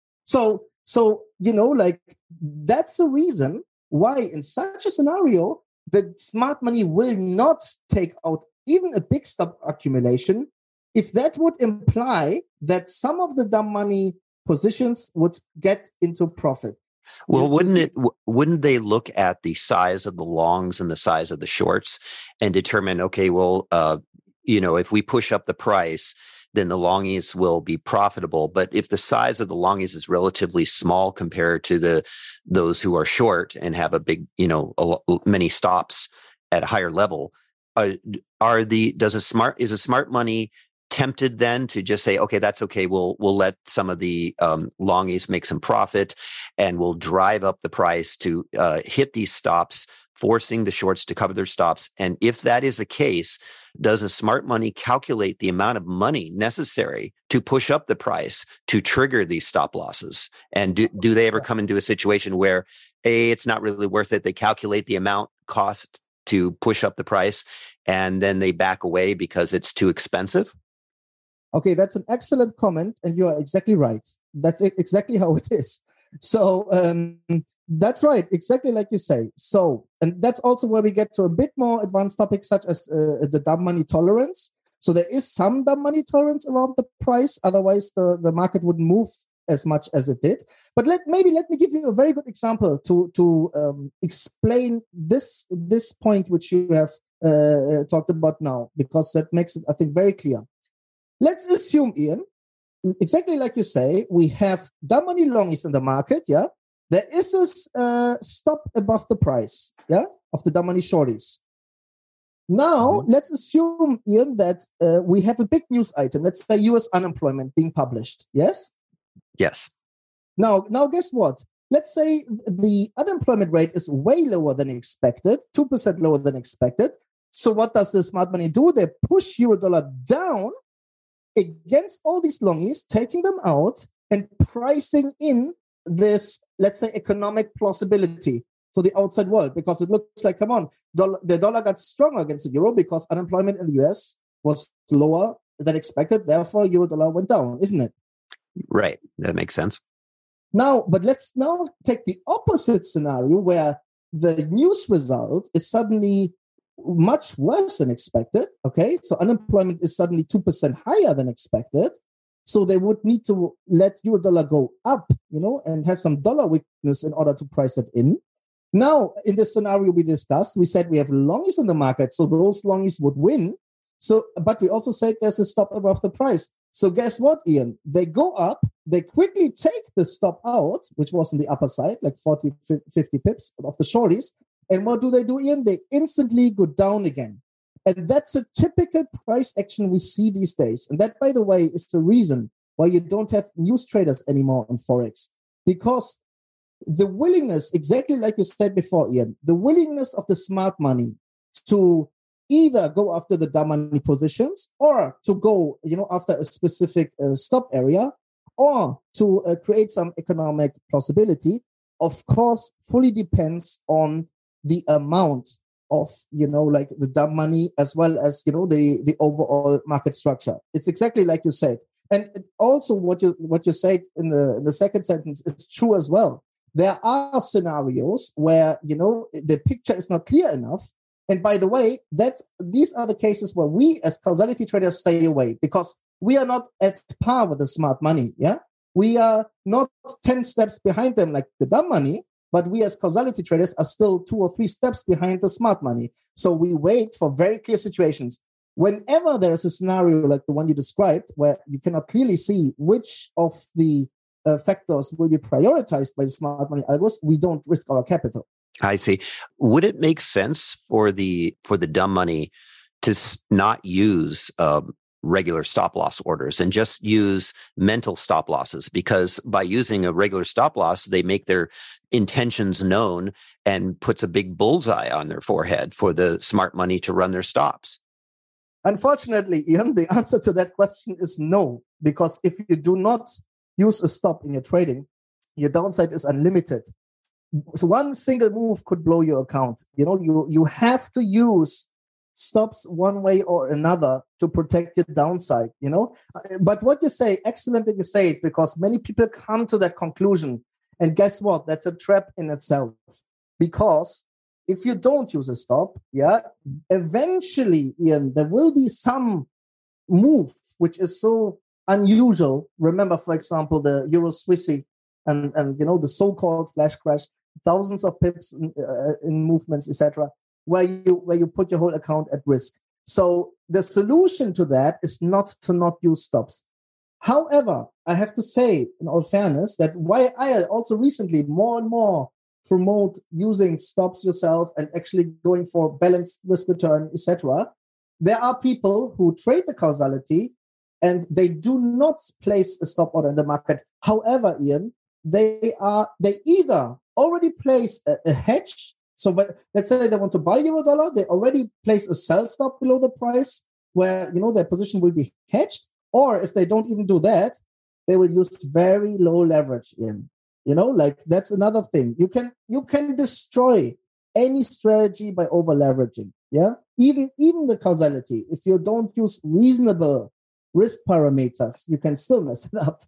So, so you know, like that's the reason why in such a scenario, the smart money will not take out even a big stop accumulation, if that would imply that some of the dumb money positions would get into profit. Well, wouldn't it? Wouldn't they look at the size of the longs and the size of the shorts and determine, okay, well, uh, you know, if we push up the price, then the longies will be profitable. But if the size of the longies is relatively small compared to the those who are short and have a big, you know, a, many stops at a higher level, uh, are the does a smart is a smart money tempted then to just say, okay, that's okay. We'll we'll let some of the um, longies make some profit, and we'll drive up the price to uh, hit these stops, forcing the shorts to cover their stops. And if that is the case, does a smart money calculate the amount of money necessary to push up the price to trigger these stop losses? And do do they ever come into a situation where a it's not really worth it? They calculate the amount cost to push up the price, and then they back away because it's too expensive? Okay, that's an excellent comment, and you are exactly right. That's exactly how it is. So um, that's right, exactly like you say. So, and that's also where we get to a bit more advanced topics such as uh, the dumb money tolerance. So there is some dumb money tolerance around the price. Otherwise, the, the market wouldn't move as much as it did. But let maybe let me give you a very good example to to um, explain this this point which you have uh, talked about now, because that makes it, I think, very clear. Let's assume, Ian, exactly like you say, we have dumb money longies in the market, yeah? There is a uh, stop above the price, yeah, of the dumb money shorties. Now, mm-hmm. let's assume, Ian, that uh, we have a big news item. Let's say U S unemployment being published, yes? Yes. Now, now, guess what? Let's say the unemployment rate is way lower than expected, two percent lower than expected. So what does the smart money do? They push euro dollar down against all these longies, taking them out and pricing in this, let's say, economic plausibility for the outside world, because it looks like, come on, dollar, the dollar got stronger against the euro because unemployment in the U S was lower than expected. Therefore, euro dollar went down, isn't it? Right. That makes sense. Now, but let's now take the opposite scenario where the news result is suddenly much worse than expected. Okay, so unemployment is suddenly two percent higher than expected. So they would need to let euro dollar go up, you know, and have some dollar weakness in order to price it in. Now, in this scenario we discussed, we said we have longies in the market, so those longies would win. So, but we also said there's a stop above the price. So guess what, Ian? They go up, they quickly take the stop out, which was on the upper side, like forty, fifty pips of the shorties. And what do they do, Ian? They instantly go down again. And that's a typical price action we see these days. And that, by the way, is the reason why you don't have news traders anymore on Forex. Because the willingness, exactly like you said before, Ian, the willingness of the smart money to either go after the dumb money positions or to go, you know, after a specific uh, stop area or to uh, create some economic plausibility, of course, fully depends on the amount of, you know, like the dumb money as well as, you know, the, the overall market structure. It's exactly like you said. And also what you what you said in the, in the second sentence is true as well. There are scenarios where, you know, the picture is not clear enough. And by the way, that's these are the cases where we as causality traders stay away because we are not at par with the smart money. Yeah, we are not ten steps behind them like the dumb money, but we as causality traders are still two or three steps behind the smart money. So we wait for very clear situations. Whenever there is a scenario like the one you described, where you cannot clearly see which of the uh, factors will be prioritized by the smart money algos, we don't risk our capital. I see. Would it make sense for the for the dumb money to not use um, regular stop loss orders and just use mental stop losses? Because by using a regular stop loss, they make their intentions known and puts a big bullseye on their forehead for the smart money to run their stops. Unfortunately, Ian, the answer to that question is no, because if you do not use a stop in your trading, your downside is unlimited. So one single move could blow your account. You know, you, you have to use stops one way or another to protect your downside, you know. But what you say, excellent that you say it, because many people come to that conclusion. And guess what? That's a trap in itself. Because if you don't use a stop, yeah, eventually, Ian, there will be some move which is so unusual. Remember, for example, the Euro Swissy and, and you know, the so-called flash crash, thousands of pips in, uh, in movements, et cetera, where you where you put your whole account at risk. So the solution to that is not to not use stops. However, I have to say, in all fairness, that why I also recently more and more promote using stops yourself and actually going for balanced risk return, et cetera. There are people who trade the causality and they do not place a stop order in the market. However, Ian, they are they either already place a, a hedge. So when, let's say they want to buy euro dollar, they already place a sell stop below the price where, you know, their position will be hedged. Or if they don't even do that, they will use very low leverage in. You know, like that's another thing. You can you can destroy any strategy by over leveraging. Yeah, even even the causality. If you don't use reasonable risk parameters, you can still mess it up.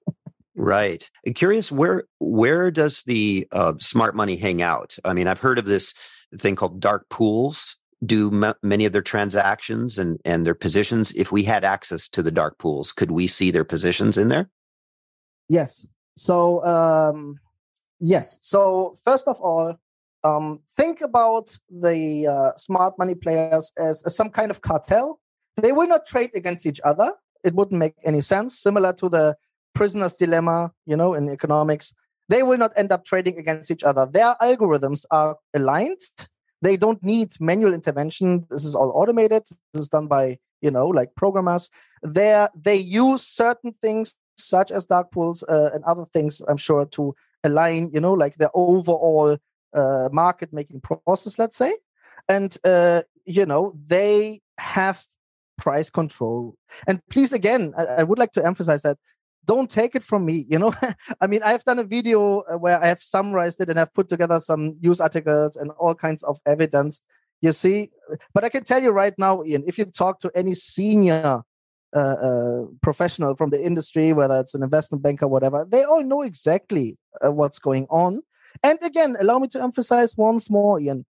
Right. Curious, where where does the uh, smart money hang out? I mean, I've heard of this thing called dark pools. Do m- many of their transactions and and their positions? If we had access to the dark pools, could we see their positions in there? Yes. So, um, yes. So, first of all, um, think about the uh, smart money players as, as some kind of cartel. They will not trade against each other. It wouldn't make any sense. Similar to the prisoner's dilemma, you know, in economics. They will not end up trading against each other. Their algorithms are aligned. They don't need manual intervention. This is all automated. This is done by, you know, like programmers. They're, they use certain things such as dark pools uh, and other things, I'm sure, to align, you know, like the overall uh, market making process, let's say. And, uh, you know, they have price control. And please, again, I, I would like to emphasize that don't take it from me, you know. I mean, I've done a video where I have summarized it and I've put together some news articles and all kinds of evidence, you see. But I can tell you right now, Ian, if you talk to any senior Uh, uh, professional from the industry, whether it's an investment banker, whatever, they all know exactly uh, what's going on. And again, allow me to emphasize once more, Ian,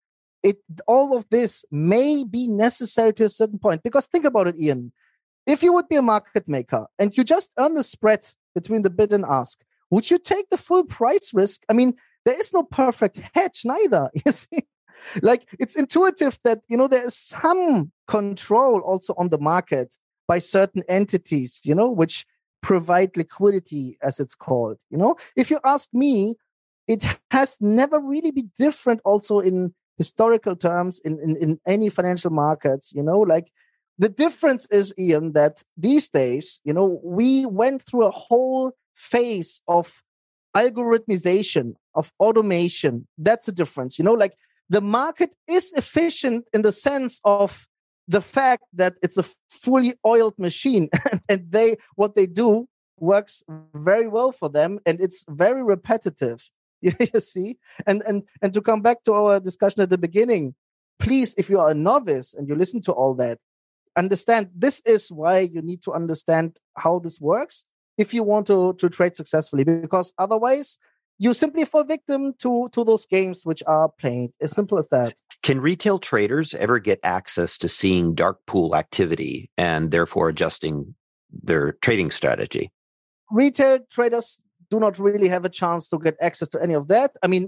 it all of this may be necessary to a certain point. Because think about it, Ian. If you would be a market maker and you just earn the spread between the bid and ask, would you take the full price risk? I mean, there is no perfect hedge neither. You see, like it's intuitive that, you know, there is some control also on the market by certain entities, you know, which provide liquidity, as it's called. You know, if you ask me, it has never really been different also in historical terms in, in, in any financial markets, you know, like the difference is, Ian, that these days, you know, we went through a whole phase of algorithmization, of automation. That's the difference, you know, like the market is efficient in the sense of the fact that it's a fully oiled machine and they, what they do works very well for them and it's very repetitive. You see, and and and to come back to our discussion at the beginning, please, if you are a novice and you listen to all that, understand this is why you need to understand how this works if you want to to trade successfully, because otherwise you simply fall victim to to those games which are played. As simple as that. Can retail traders ever get access to seeing dark pool activity and therefore adjusting their trading strategy? Retail traders do not really have a chance to get access to any of that. I mean,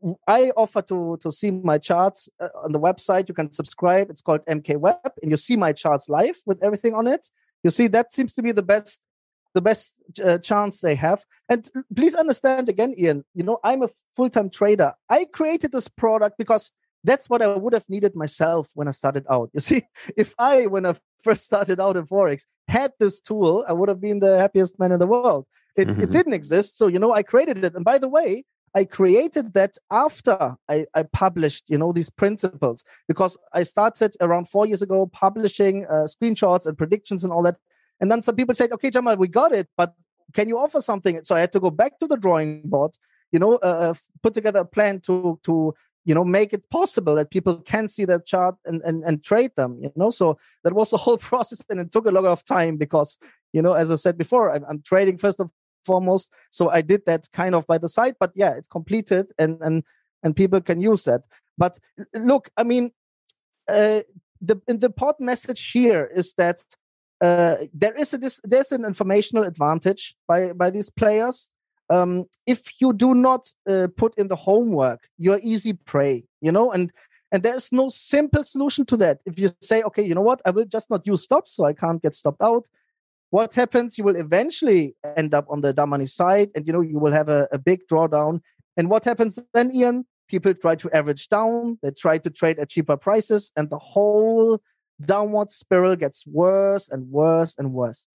I offer to, to see my charts uh, on the website. You can subscribe. It's called M K Web, and you see my charts live with everything on it. You see, that seems to be the best the best uh, chance they have. And please understand again, Ian, you know, I'm a full-time trader. I created this product because that's what I would have needed myself when I started out. You see, if I, when I first started out in Forex, had this tool, I would have been the happiest man in the world. It, mm-hmm. it didn't exist. So, you know, I created it. And by the way, I created that after I, I published, you know, these principles, because I started around four years ago publishing uh, screenshots and predictions and all that. And then some people said, okay, Jamal, we got it, but can you offer something? So I had to go back to the drawing board, you know, uh, put together a plan to, to, you know, make it possible that people can see that chart and, and, and trade them, you know. So that was the whole process, and it took a lot of time because, you know, as I said before, I'm, I'm trading first of foremost. So I did that kind of by the side, but yeah, it's completed and and and people can use that. But look, I mean, uh, the, the important message here is that uh, there is a this, there's an informational advantage by by these players. Um, if you do not uh, put in the homework, you're easy prey, you know, and and there's no simple solution to that. If you say, okay, you know what, I will just not use stops, so I can't get stopped out. What happens? You will eventually end up on the dumb money side, and you know you will have a, a big drawdown. And what happens then, Ian? People try to average down. They try to trade at cheaper prices, and the whole downward spiral gets worse and worse and worse.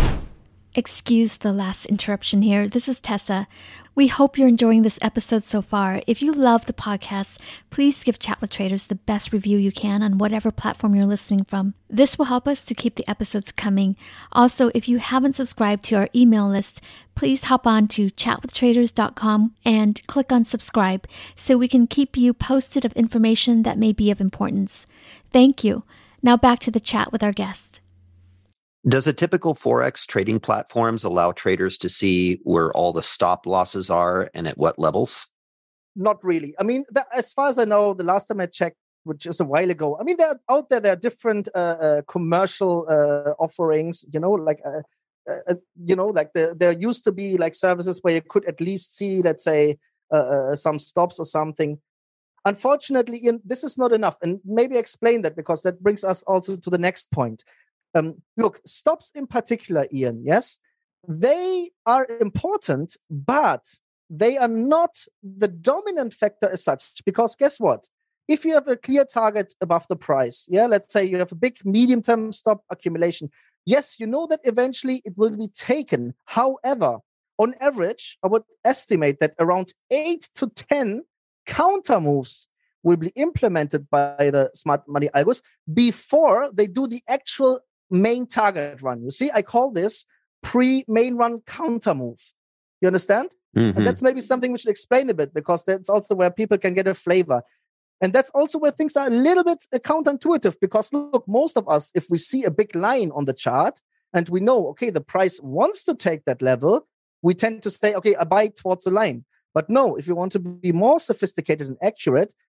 Excuse the last interruption here. This is Tessa. We hope you're enjoying this episode so far. If you love the podcast, please give Chat with Traders the best review you can on whatever platform you're listening from. This will help us to keep the episodes coming. Also, if you haven't subscribed to our email list, please hop on to chat with traders dot com and click on subscribe so we can keep you posted of information that may be of importance. Thank you. Now back to the chat with our guest. Does a typical Forex trading platforms allow traders to see where all the stop losses are and at what levels? Not really. I mean, the, as far as I know, the last time I checked, which is a while ago, I mean, they're out there. There are different uh, uh, commercial uh, offerings, you know, like, uh, uh, you know, like the, there used to be like services where you could at least see, let's say, uh, uh, some stops or something. Unfortunately, Ian, this is not enough. And maybe explain that, because that brings us also to the next point. Um, look, stops in particular, Ian, yes, they are important, but they are not the dominant factor as such, because guess what? If you have a clear target above the price, yeah, let's say you have a big medium-term stop accumulation, yes, you know that eventually it will be taken. However, on average, I would estimate that around eight to ten counter moves will be implemented by the smart money algos before they do the actual main target run. You see, I call this pre-main run counter move. You understand? Mm-hmm. And that's maybe something we should explain a bit, because that's also where people can get a flavor. And that's also where things are a little bit counterintuitive, because look, most of us, if we see a big line on the chart and we know, okay, the price wants to take that level, we tend to say, okay, I buy towards the line. But no, if you want to be more sophisticated and accurate,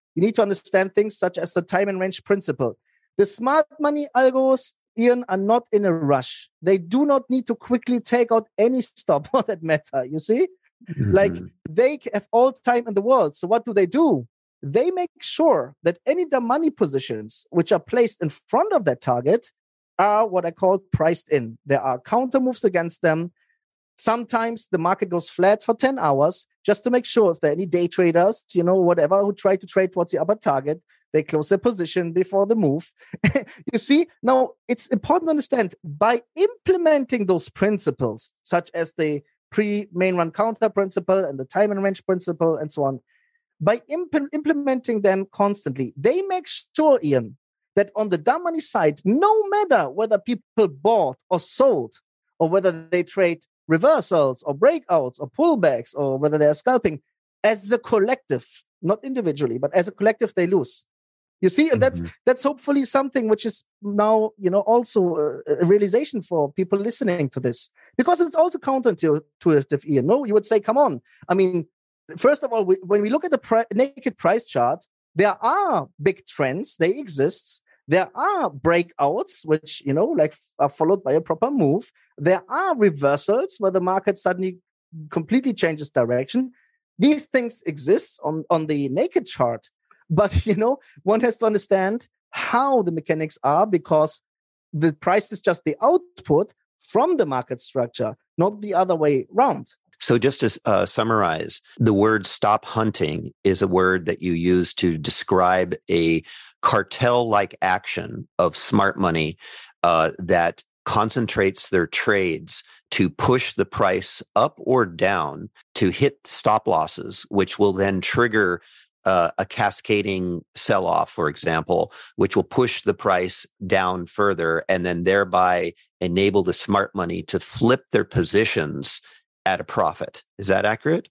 you need to understand things such as the time and range principle. The smart money algos, Ian, are not in a rush. They do not need to quickly take out any stop for that matter, you see? Mm-hmm. Like, they have all time in the world. So what do they do? They make sure that any dumb money positions which are placed in front of that target are what I call priced in. There are counter moves against them. Sometimes the market goes flat for ten hours just to make sure if there are any day traders, you know, whatever, who try to trade towards the upper target, they close their position before the move. You see, now it's important to understand, by implementing those principles, such as the pre-main run counter principle and the time and range principle and so on, by imp- implementing them constantly, they make sure, Ian, that on the dumb money side, no matter whether people bought or sold, or whether they trade reversals or breakouts or pullbacks, or whether they're scalping, as a collective, not individually, but as a collective, they lose. You see, and that's mm-hmm. that's hopefully something which is now, you know, also a, a realization for people listening to this, because it's also counterintuitive. Ian, no, you would say, come on. I mean, first of all, we, when we look at the pri- naked price chart, there are big trends. They exist. There are breakouts, which, you know, like are followed by a proper move. There are reversals where the market suddenly completely changes direction. These things exist on, on the naked chart. But, you know, one has to understand how the mechanics are, because the price is just the output from the market structure, not the other way around. So just to uh, summarize, the word stop hunting is a word that you use to describe a cartel-like action of smart money uh, that concentrates their trades to push the price up or down to hit stop losses, which will then trigger Uh, a cascading sell-off, for example, which will push the price down further and then thereby enable the smart money to flip their positions at a profit. Is that accurate?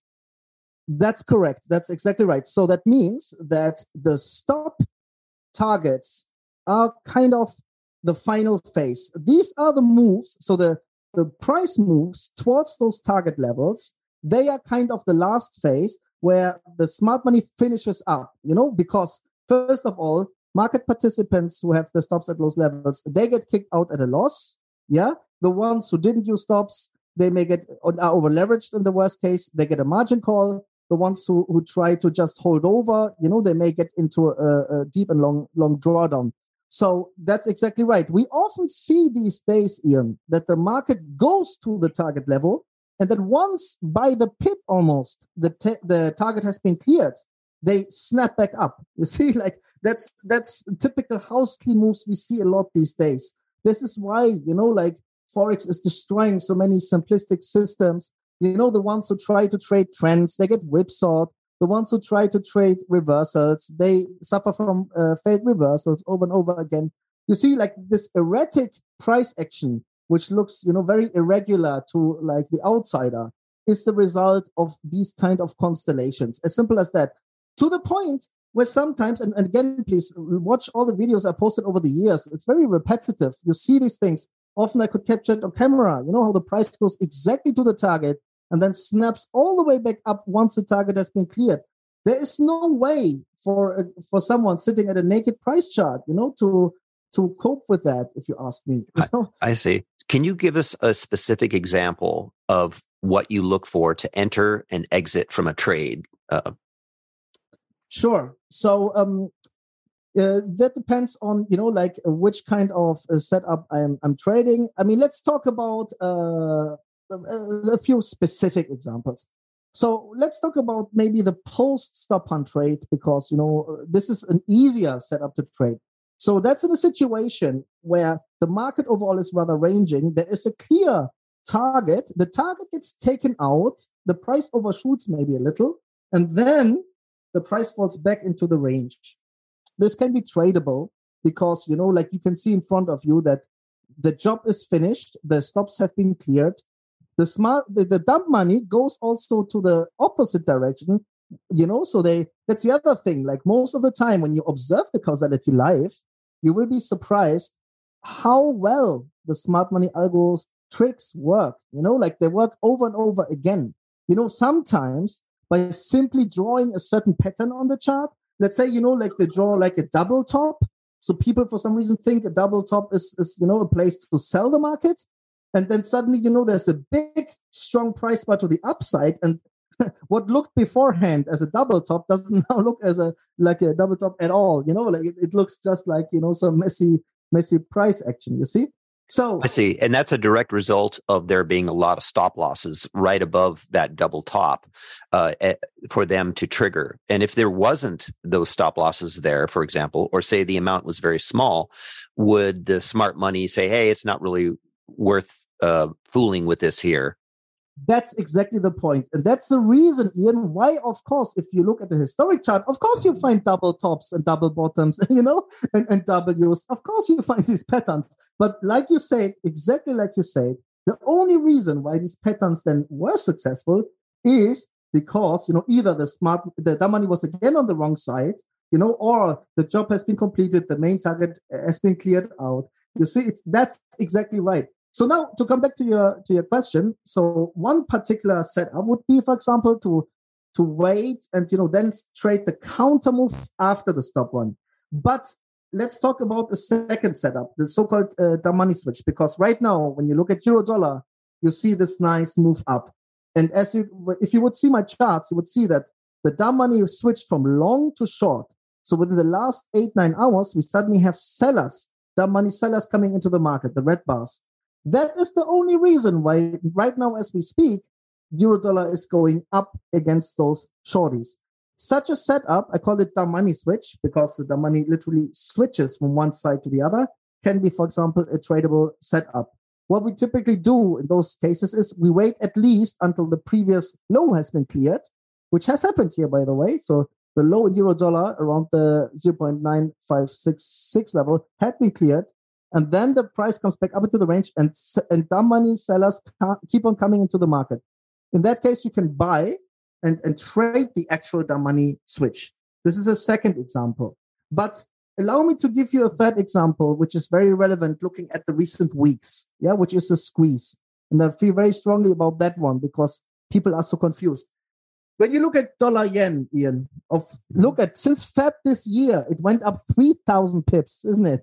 That's correct. That's exactly right. So that means that the stop targets are kind of the final phase. These are the moves. So the, the price moves towards those target levels, they are kind of the last phase where the smart money finishes up, you know, because first of all, market participants who have the stops at those levels, they get kicked out at a loss. Yeah. The ones who didn't use stops, they may get are over leveraged in the worst case. They get a margin call. The ones who, who try to just hold over, you know, they may get into a, a deep and long, long drawdown. So that's exactly right. We often see these days, Ian, that the market goes to the target level, and then once by the pip almost, the t- the target has been cleared, they snap back up. You see, like that's that's typical house clean moves we see a lot these days. This is why, you know, like Forex is destroying so many simplistic systems. You know, the ones who try to trade trends, they get whipsawed. The ones who try to trade reversals, they suffer from uh, failed reversals over and over again. You see, like this erratic price action, which looks, you know, very irregular to like the outsider, is the result of these kind of constellations. As simple as that. To the point where sometimes, and, and again, please watch all the videos I posted over the years. It's very repetitive. You see these things. Often I could capture it on camera. You know how the price goes exactly to the target and then snaps all the way back up once the target has been cleared. There is no way for uh, for someone sitting at a naked price chart, you know, to to cope with that, if you ask me. You know? I, I see. Can you give us a specific example of what you look for to enter and exit from a trade? Uh, sure. So um, uh, that depends on, you know, like uh, which kind of uh, setup I'm I'm trading. I mean, let's talk about uh, a, a few specific examples. So let's talk about maybe the post-stop hunt trade, because, you know, this is an easier setup to trade. So that's in a situation where the market overall is rather ranging. There is a clear target. The target gets taken out. The price overshoots maybe a little. And then the price falls back into the range. This can be tradable because, you know, like you can see in front of you that the job is finished. The stops have been cleared. The smart, the, the dump money goes also to the opposite direction. You know, so they, that's the other thing. Like most of the time when you observe the causality live, you will be surprised how well the smart money algos tricks work. You know, like they work over and over again. You know, sometimes by simply drawing a certain pattern on the chart, let's say, you know, like they draw like a double top. So people for some reason think a double top is, is, you know, a place to sell the market. And then suddenly, you know, there's a big, strong price bar to the upside. And what looked beforehand as a double top doesn't now look as a like a double top at all. You know, like it, it looks just like, you know, some messy, messy price action, you see? So I see. And that's a direct result of there being a lot of stop losses right above that double top uh, for them to trigger. And if there wasn't those stop losses there, for example, or say the amount was very small, would the smart money say, hey, it's not really worth uh, fooling with this here? That's exactly the point. And that's the reason, Ian, why, of course, if you look at the historic chart, of course you find double tops and double bottoms, you know, and, and W's. Of course you find these patterns. But like you said, exactly like you said, the only reason why these patterns then were successful is because, you know, either the smart, the dumb money was again on the wrong side, you know, or the job has been completed, the main target has been cleared out. You see, it's that's exactly right. So now to come back to your to your question, so one particular setup would be, for example, to to wait and, you know, then trade the counter move after the stop one. But let's talk about a second setup, the so-called uh, dumb money switch, because right now when you look at euro dollar, you see this nice move up. And as you, if you would see my charts, you would see that the dumb money switched from long to short. So within the last eight, nine hours, we suddenly have sellers, dumb money sellers coming into the market, the red bars. That is the only reason why right now, as we speak, euro dollar is going up against those shorties. Such a setup, I call it dumb money switch, because the dumb money literally switches from one side to the other, can be, for example, a tradable setup. What we typically do in those cases is we wait at least until the previous low has been cleared, which has happened here, by the way. So the low in euro dollar around the zero point nine five six six level had been cleared. And then the price comes back up into the range, and, and dumb money sellers keep on coming into the market. In that case, you can buy and, and trade the actual dumb money switch. This is a second example. But allow me to give you a third example, which is very relevant looking at the recent weeks, yeah, which is a squeeze. And I feel very strongly about that one because people are so confused. When you look at dollar yen, Ian, of look at since Feb this year, it went up three thousand pips, isn't it?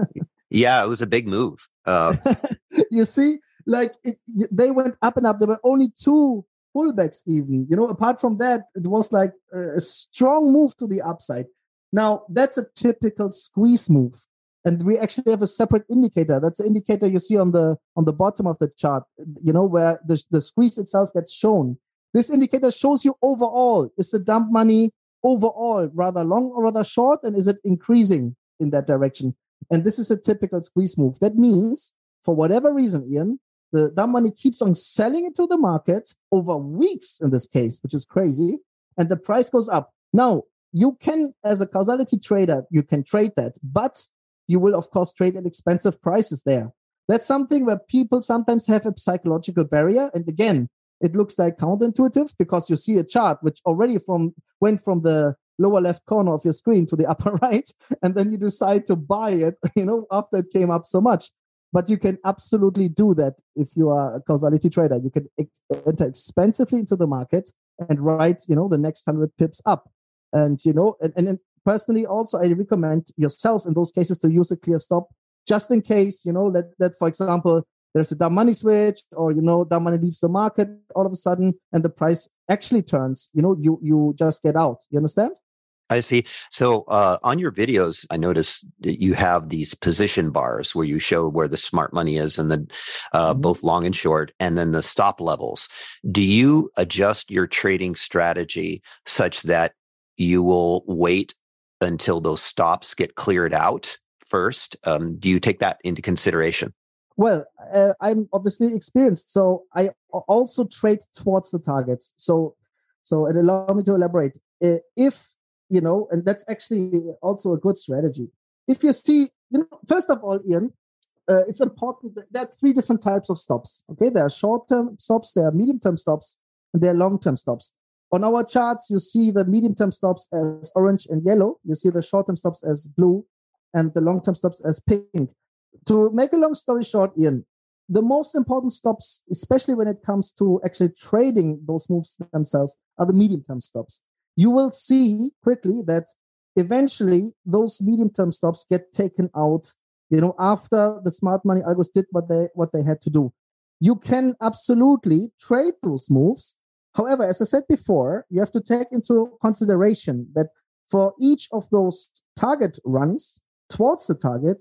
Yeah, it was a big move. Uh, you see, like it, they went up and up. There were only two pullbacks even. You know, apart from that, it was like a strong move to the upside. Now, that's a typical squeeze move. And we actually have a separate indicator. That's the indicator you see on the on the bottom of the chart, you know, where the, the squeeze itself gets shown. This indicator shows you overall, is the dump money overall rather long or rather short? And is it increasing in that direction? And this is a typical squeeze move. That means, for whatever reason, Ian, the dumb money keeps on selling into the market over weeks in this case, which is crazy. And the price goes up. Now, you can, as a causality trader, you can trade that. But you will, of course, trade at expensive prices there. That's something where people sometimes have a psychological barrier. And again, it looks like counterintuitive because you see a chart which already from went from the lower left corner of your screen to the upper right, and then you decide to buy it, you know, after it came up so much. But you can absolutely do that if you are a causality trader. You can ex- enter expensively into the market and write, you know, the next one hundred pips up. And, you know, and, and personally also, I recommend yourself in those cases to use a clear stop, just in case, you know, that, that for example, there's a dumb money switch, or, you know, dumb money leaves the market all of a sudden and the price actually turns, you know, you, you just get out. You understand? I see. So uh, on your videos, I noticed that you have these position bars where you show where the smart money is, and then uh, mm-hmm. both long and short, and then the stop levels. Do you adjust your trading strategy such that you will wait until those stops get cleared out first? Um, do you take that into consideration? Well, uh, I'm obviously experienced, so I also trade towards the targets. So, so and allow me to elaborate. Uh, if you know, and that's actually also a good strategy. If you see, you know, first of all, Ian, uh, it's important that there are three different types of stops. Okay, there are short-term stops, there are medium-term stops, and there are long-term stops. On our charts, you see the medium-term stops as orange and yellow. You see the short-term stops as blue, and the long-term stops as pink. To make a long story short, Ian, the most important stops, especially when it comes to actually trading those moves themselves, are the medium-term stops. You will see quickly that eventually those medium-term stops get taken out, you know, after the smart money algos did what they what they had to do. You can absolutely trade those moves. However, as I said before, you have to take into consideration that for each of those target runs towards the target,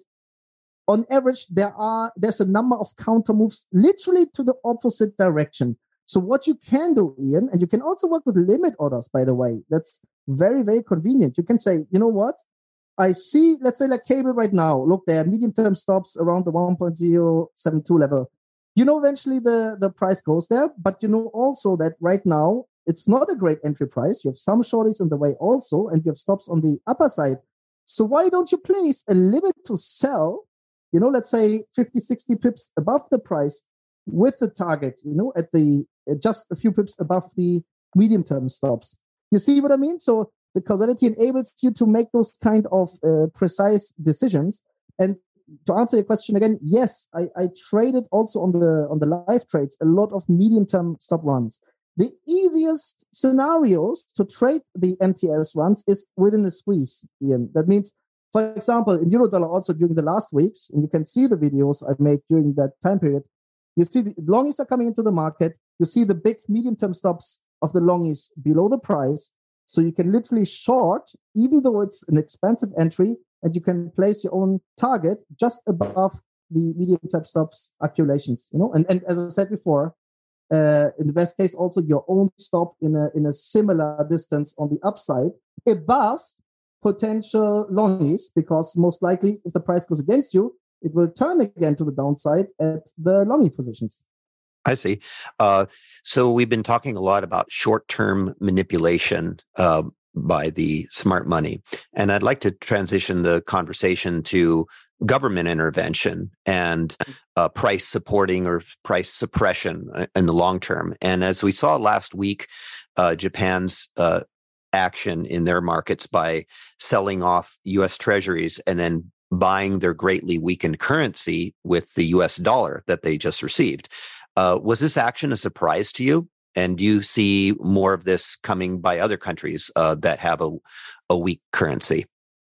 on average, there are there's a number of counter moves literally to the opposite direction. So what you can do, Ian, and you can also work with limit orders, by the way. That's very, very convenient. You can say, you know what? I see, let's say like cable right now. Look, there are medium-term stops around the one point zero seven two level. You know, eventually the, the price goes there, but you know also that right now, it's not a great entry price. You have some shorties in the way also, and you have stops on the upper side. So why don't you place a limit to sell, you know, let's say fifty, sixty pips above the price with the target, you know, at the just a few pips above the medium-term stops. You see what I mean? So the causality enables you to make those kind of uh, precise decisions. And to answer your question again, yes, I, I traded also on the on the live trades a lot of medium-term stop runs. The easiest scenarios to trade the M T S runs is within the squeeze, Ian. That means, for example, in Eurodollar also during the last weeks, and you can see the videos I've made during that time period, you see the longies are coming into the market. You see the big medium-term stops of the longies below the price. So you can literally short, even though it's an expensive entry, and you can place your own target just above the medium-term stops accumulations. You know, and, and as I said before, uh, in the best case, also your own stop in a in a similar distance on the upside above potential longies, because most likely if the price goes against you, it will turn again to the downside at the longy positions. I see. Uh, so we've been talking a lot about short-term manipulation uh, by the smart money, and I'd like to transition the conversation to government intervention and uh, price supporting or price suppression in the long term. And as we saw last week, uh, Japan's uh, action in their markets by selling off U S treasuries and then buying their greatly weakened currency with the U S dollar that they just received. Uh, was this action a surprise to you? And do you see more of this coming by other countries uh, that have a, a weak currency?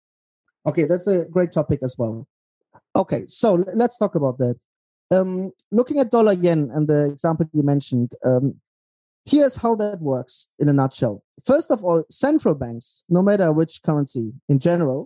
Okay, that's a great topic as well. Okay, so l- let's talk about that. Um, looking at dollar yen and the example you mentioned, um, here's how that works in a nutshell. First of all, central banks, no matter which currency in general,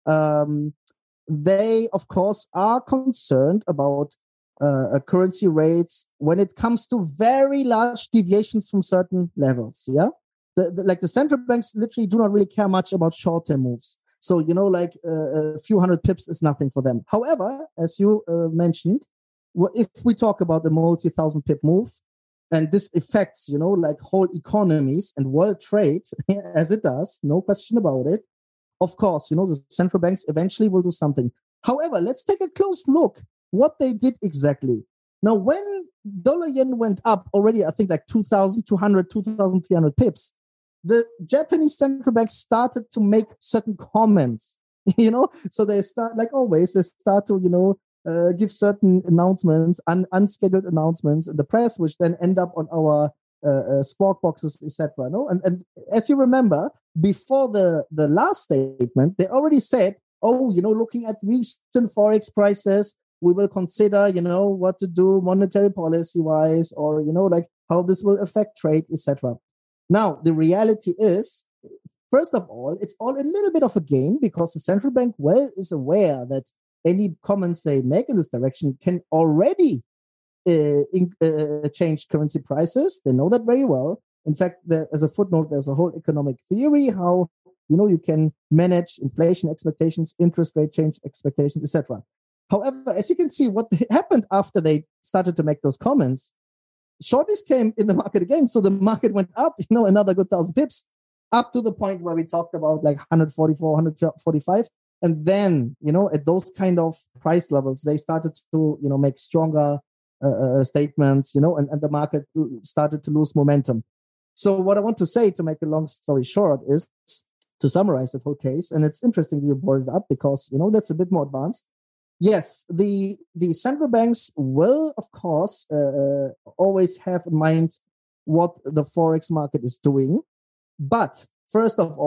um, they, of course, are concerned about uh, currency rates when it comes to very large deviations from certain levels. Yeah, the, the, like the central banks literally do not really care much about short-term moves. So, you know, like uh, a few hundred pips is nothing for them. However, as you uh, mentioned, if we talk about a multi-thousand pip move, and this affects, you know, like whole economies and world trade, as it does, no question about it, of course, you know, the central banks eventually will do something. However, let's take a close look what they did exactly. Now, when dollar yen went up already, I think like two thousand two hundred, two thousand three hundred pips, the Japanese central bank started to make certain comments, you know, so they start, like always, they start to, you know, uh, give certain announcements, un- unscheduled announcements in the press, which then end up on our uh, uh, spark boxes, et cetera. No? And, and as you remember, before the, the last statement, they already said, oh, you know, looking at recent Forex prices, we will consider, you know, what to do monetary policy-wise, or, you know, like how this will affect trade, et cetera. Now, the reality is, first of all, it's all a little bit of a game, because the central bank well is aware that any comments they make in this direction can already uh, in, uh, change currency prices. They know that very well. In fact, there, as a footnote, there's a whole economic theory how, you know, you can manage inflation expectations, interest rate change expectations, et cetera. However, as you can see, what happened after they started to make those comments, shorties came in the market again. So the market went up, you know, another good thousand pips, up to the point where we talked about like one forty-four, one forty-five. And then, you know, at those kind of price levels, they started to, you know, make stronger uh, uh, statements, you know, and, and the market started to lose momentum. So what I want to say, to make a long story short, is to summarize the whole case. And it's interesting that you brought it up, because, you know, that's a bit more advanced. Yes, the the central banks will, of course, uh, always have in mind what the Forex market is doing. But first of all,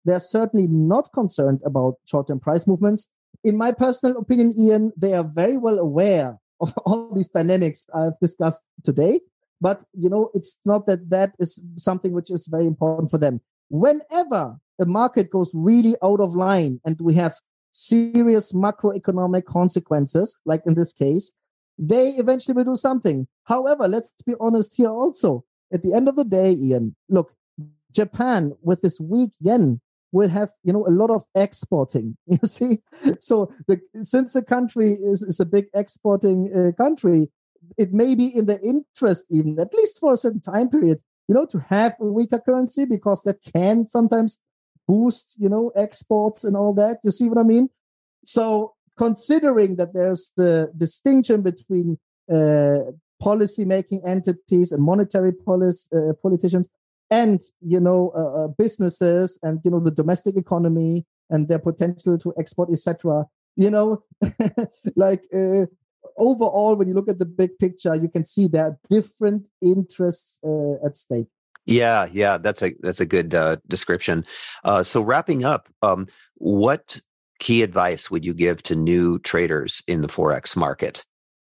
they're certainly not concerned about short-term price movements. In my personal opinion, Ian, they are very well aware of all these dynamics I've discussed today. But, you know, it's not that that is something which is very important for them. Whenever a market goes really out of line and we have serious macroeconomic consequences, like in this case, they eventually will do something. However, let's be honest here also. At the end of the day, Ian, look, Japan with this weak yen will have, you know, a lot of exporting, you see. So the, since the country is, is a big exporting uh, country, it may be in their interest even, at least for a certain time period, you know, to have a weaker currency because that can sometimes boost, you know, exports and all that. You see what I mean? So considering that there's the distinction between uh, policy-making entities and monetary policy, uh, politicians and, you know, uh, uh, businesses and, you know, the domestic economy and their potential to export, et cetera, you know, like... Uh, Overall, when you look at the big picture, you can see there are different interests uh, at stake. Yeah, yeah, that's a that's a good uh, description. Uh, so wrapping up, um, what key advice would you give to new traders in the Forex market?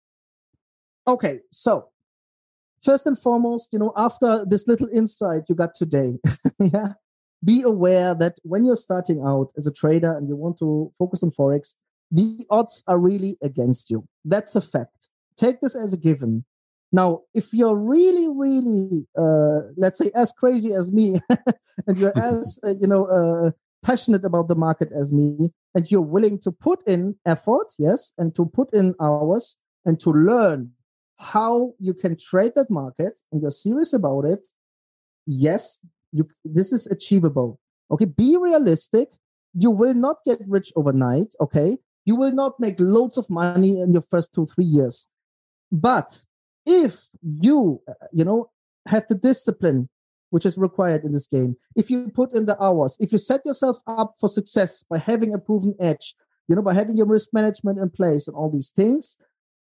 Okay, so first and foremost, you know, after this little insight you got today, yeah, be aware that when you're starting out as a trader and you want to focus on Forex, the odds are really against you. That's a fact. Take this as a given. Now, if you're really, really, uh, let's say, as crazy as me, and you're as, uh, you know, uh, passionate about the market as me, and you're willing to put in effort, yes, and to put in hours, and to learn how you can trade that market, and you're serious about it, yes, you. This is achievable. Okay, be realistic. You will not get rich overnight. Okay. You will not make loads of money in your first two, three years. But if you, you know, have the discipline which is required in this game, if you put in the hours, if you set yourself up for success by having a proven edge, you know, by having your risk management in place and all these things,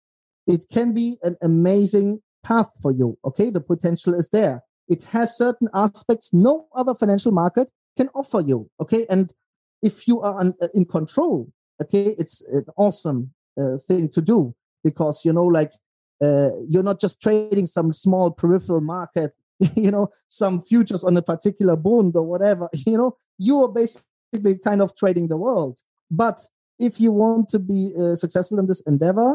it can be an amazing path for you. Okay, the potential is there. It has certain aspects no other financial market can offer you. Okay, and if you are un- in control, okay, it's an awesome uh, thing to do because, you know, like uh, you're not just trading some small peripheral market, you know, some futures on a particular bond or whatever, you know, you are basically kind of trading the world. But if you want to be uh, successful in this endeavor,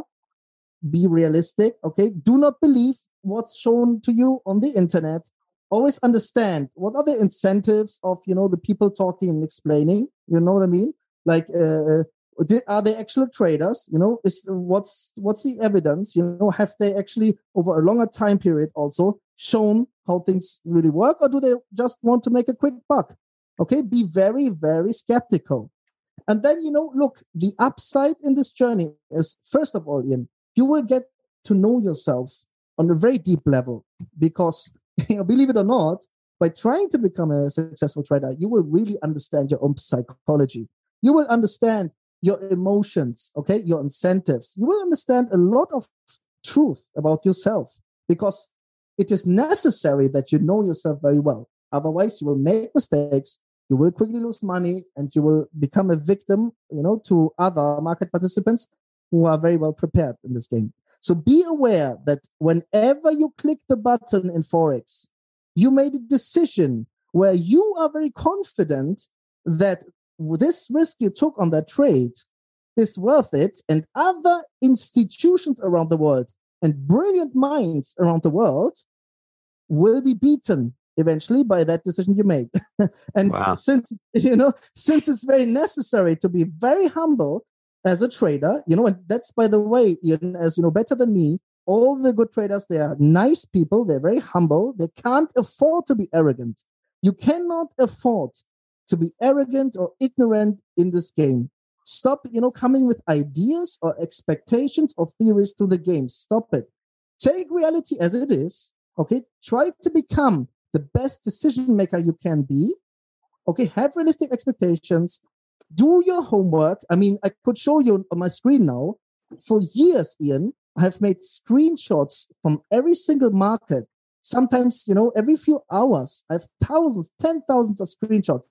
be realistic, okay? Do not believe what's shown to you on the internet. Always understand what are the incentives of, you know, the people talking and explaining, you know what I mean? Like, uh, are they actual traders? You know, is what's what's the evidence? You know, have they actually over a longer time period also shown how things really work, or do they just want to make a quick buck? Okay, be very, very skeptical. And then, you know, look, the upside in this journey is, first of all, Ian, you will get to know yourself on a very deep level because, you know, believe it or not, by trying to become a successful trader, you will really understand your own psychology. You will understand your emotions, okay, your incentives. You will understand a lot of truth about yourself because it is necessary that you know yourself very well. Otherwise, you will make mistakes, you will quickly lose money, and you will become a victim, you know, to other market participants who are very well prepared in this game. So be aware that whenever you click the button in Forex, you made a decision where you are very confident that this risk you took on that trade is worth it, and other institutions around the world and brilliant minds around the world will be beaten eventually by that decision you made. And wow. since, you know, since it's very necessary to be very humble as a trader, you know, and that's, by the way, Ian, as you know better than me, all the good traders, they are nice people, they're very humble, they can't afford to be arrogant. You cannot afford to be arrogant or ignorant in this game. Stop, you know, coming with ideas or expectations or theories to the game. Stop it. Take reality as it is. Okay. Try to become the best decision maker you can be. Okay. Have realistic expectations. Do your homework. I mean, I could show you on my screen now. For years, Ian, I have made screenshots from every single market. Sometimes, you know, every few hours, I have thousands, ten thousands of screenshots.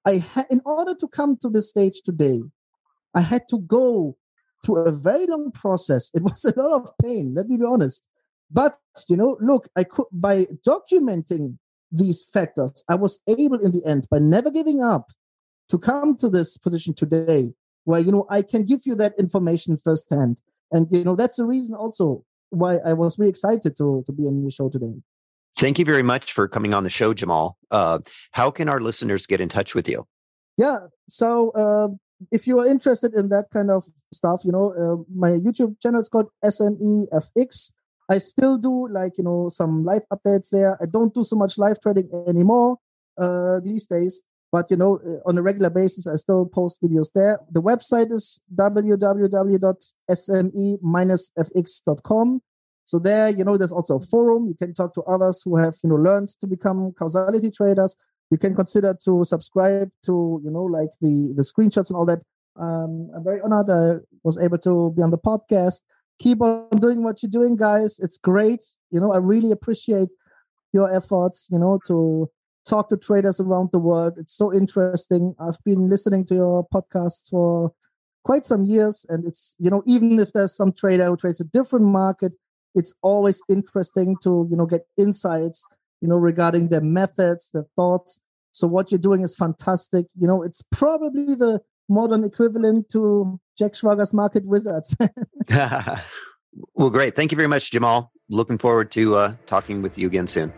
I ha- in order to come to this stage today, I had to go through a very long process. It was a lot of pain, let me be honest. But, you know, look, I could, by documenting these factors, I was able in the end, by never giving up, to come to this position today where, you know, I can give you that information firsthand. And, you know, that's the reason also why I was really excited to, to be on your show today. Thank you very much for coming on the show, Jamal. Uh, how can our listeners get in touch with you? Yeah. So uh, if you are interested in that kind of stuff, you know, uh, my YouTube channel is called S M E F X. I still do like, you know, some live updates there. I don't do so much live trading anymore uh, these days. But, you know, on a regular basis, I still post videos there. The website is w w w dot s m e dash f x dot com. So there, you know, there's also a forum. You can talk to others who have, you know, learned to become causality traders. You can consider to subscribe to, you know, like the, the screenshots and all that. Um, I'm very honored I was able to be on the podcast. Keep on doing what you're doing, guys. It's great. You know, I really appreciate your efforts, you know, to talk to traders around the world. It's so interesting. I've been listening to your podcasts for quite some years. And it's, you know, even if there's some trader who trades a different market, it's always interesting to, you know, get insights, you know, regarding their methods, their thoughts. So what you're doing is fantastic. You know, it's probably the modern equivalent to Jack Schwager's Market Wizards. Well, great. Thank you very much, Jamal. Looking forward to uh, talking with you again soon.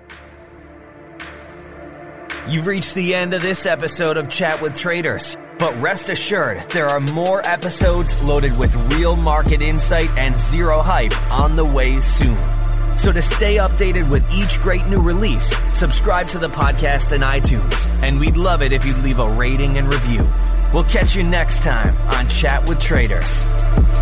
You've reached the end of this episode of Chat with Traders, but rest assured there are more episodes loaded with real market insight and zero hype on the way soon. So to stay updated with each great new release, subscribe to the podcast in iTunes, and we'd love it if you'd leave a rating and review. We'll catch you next time on Chat with Traders.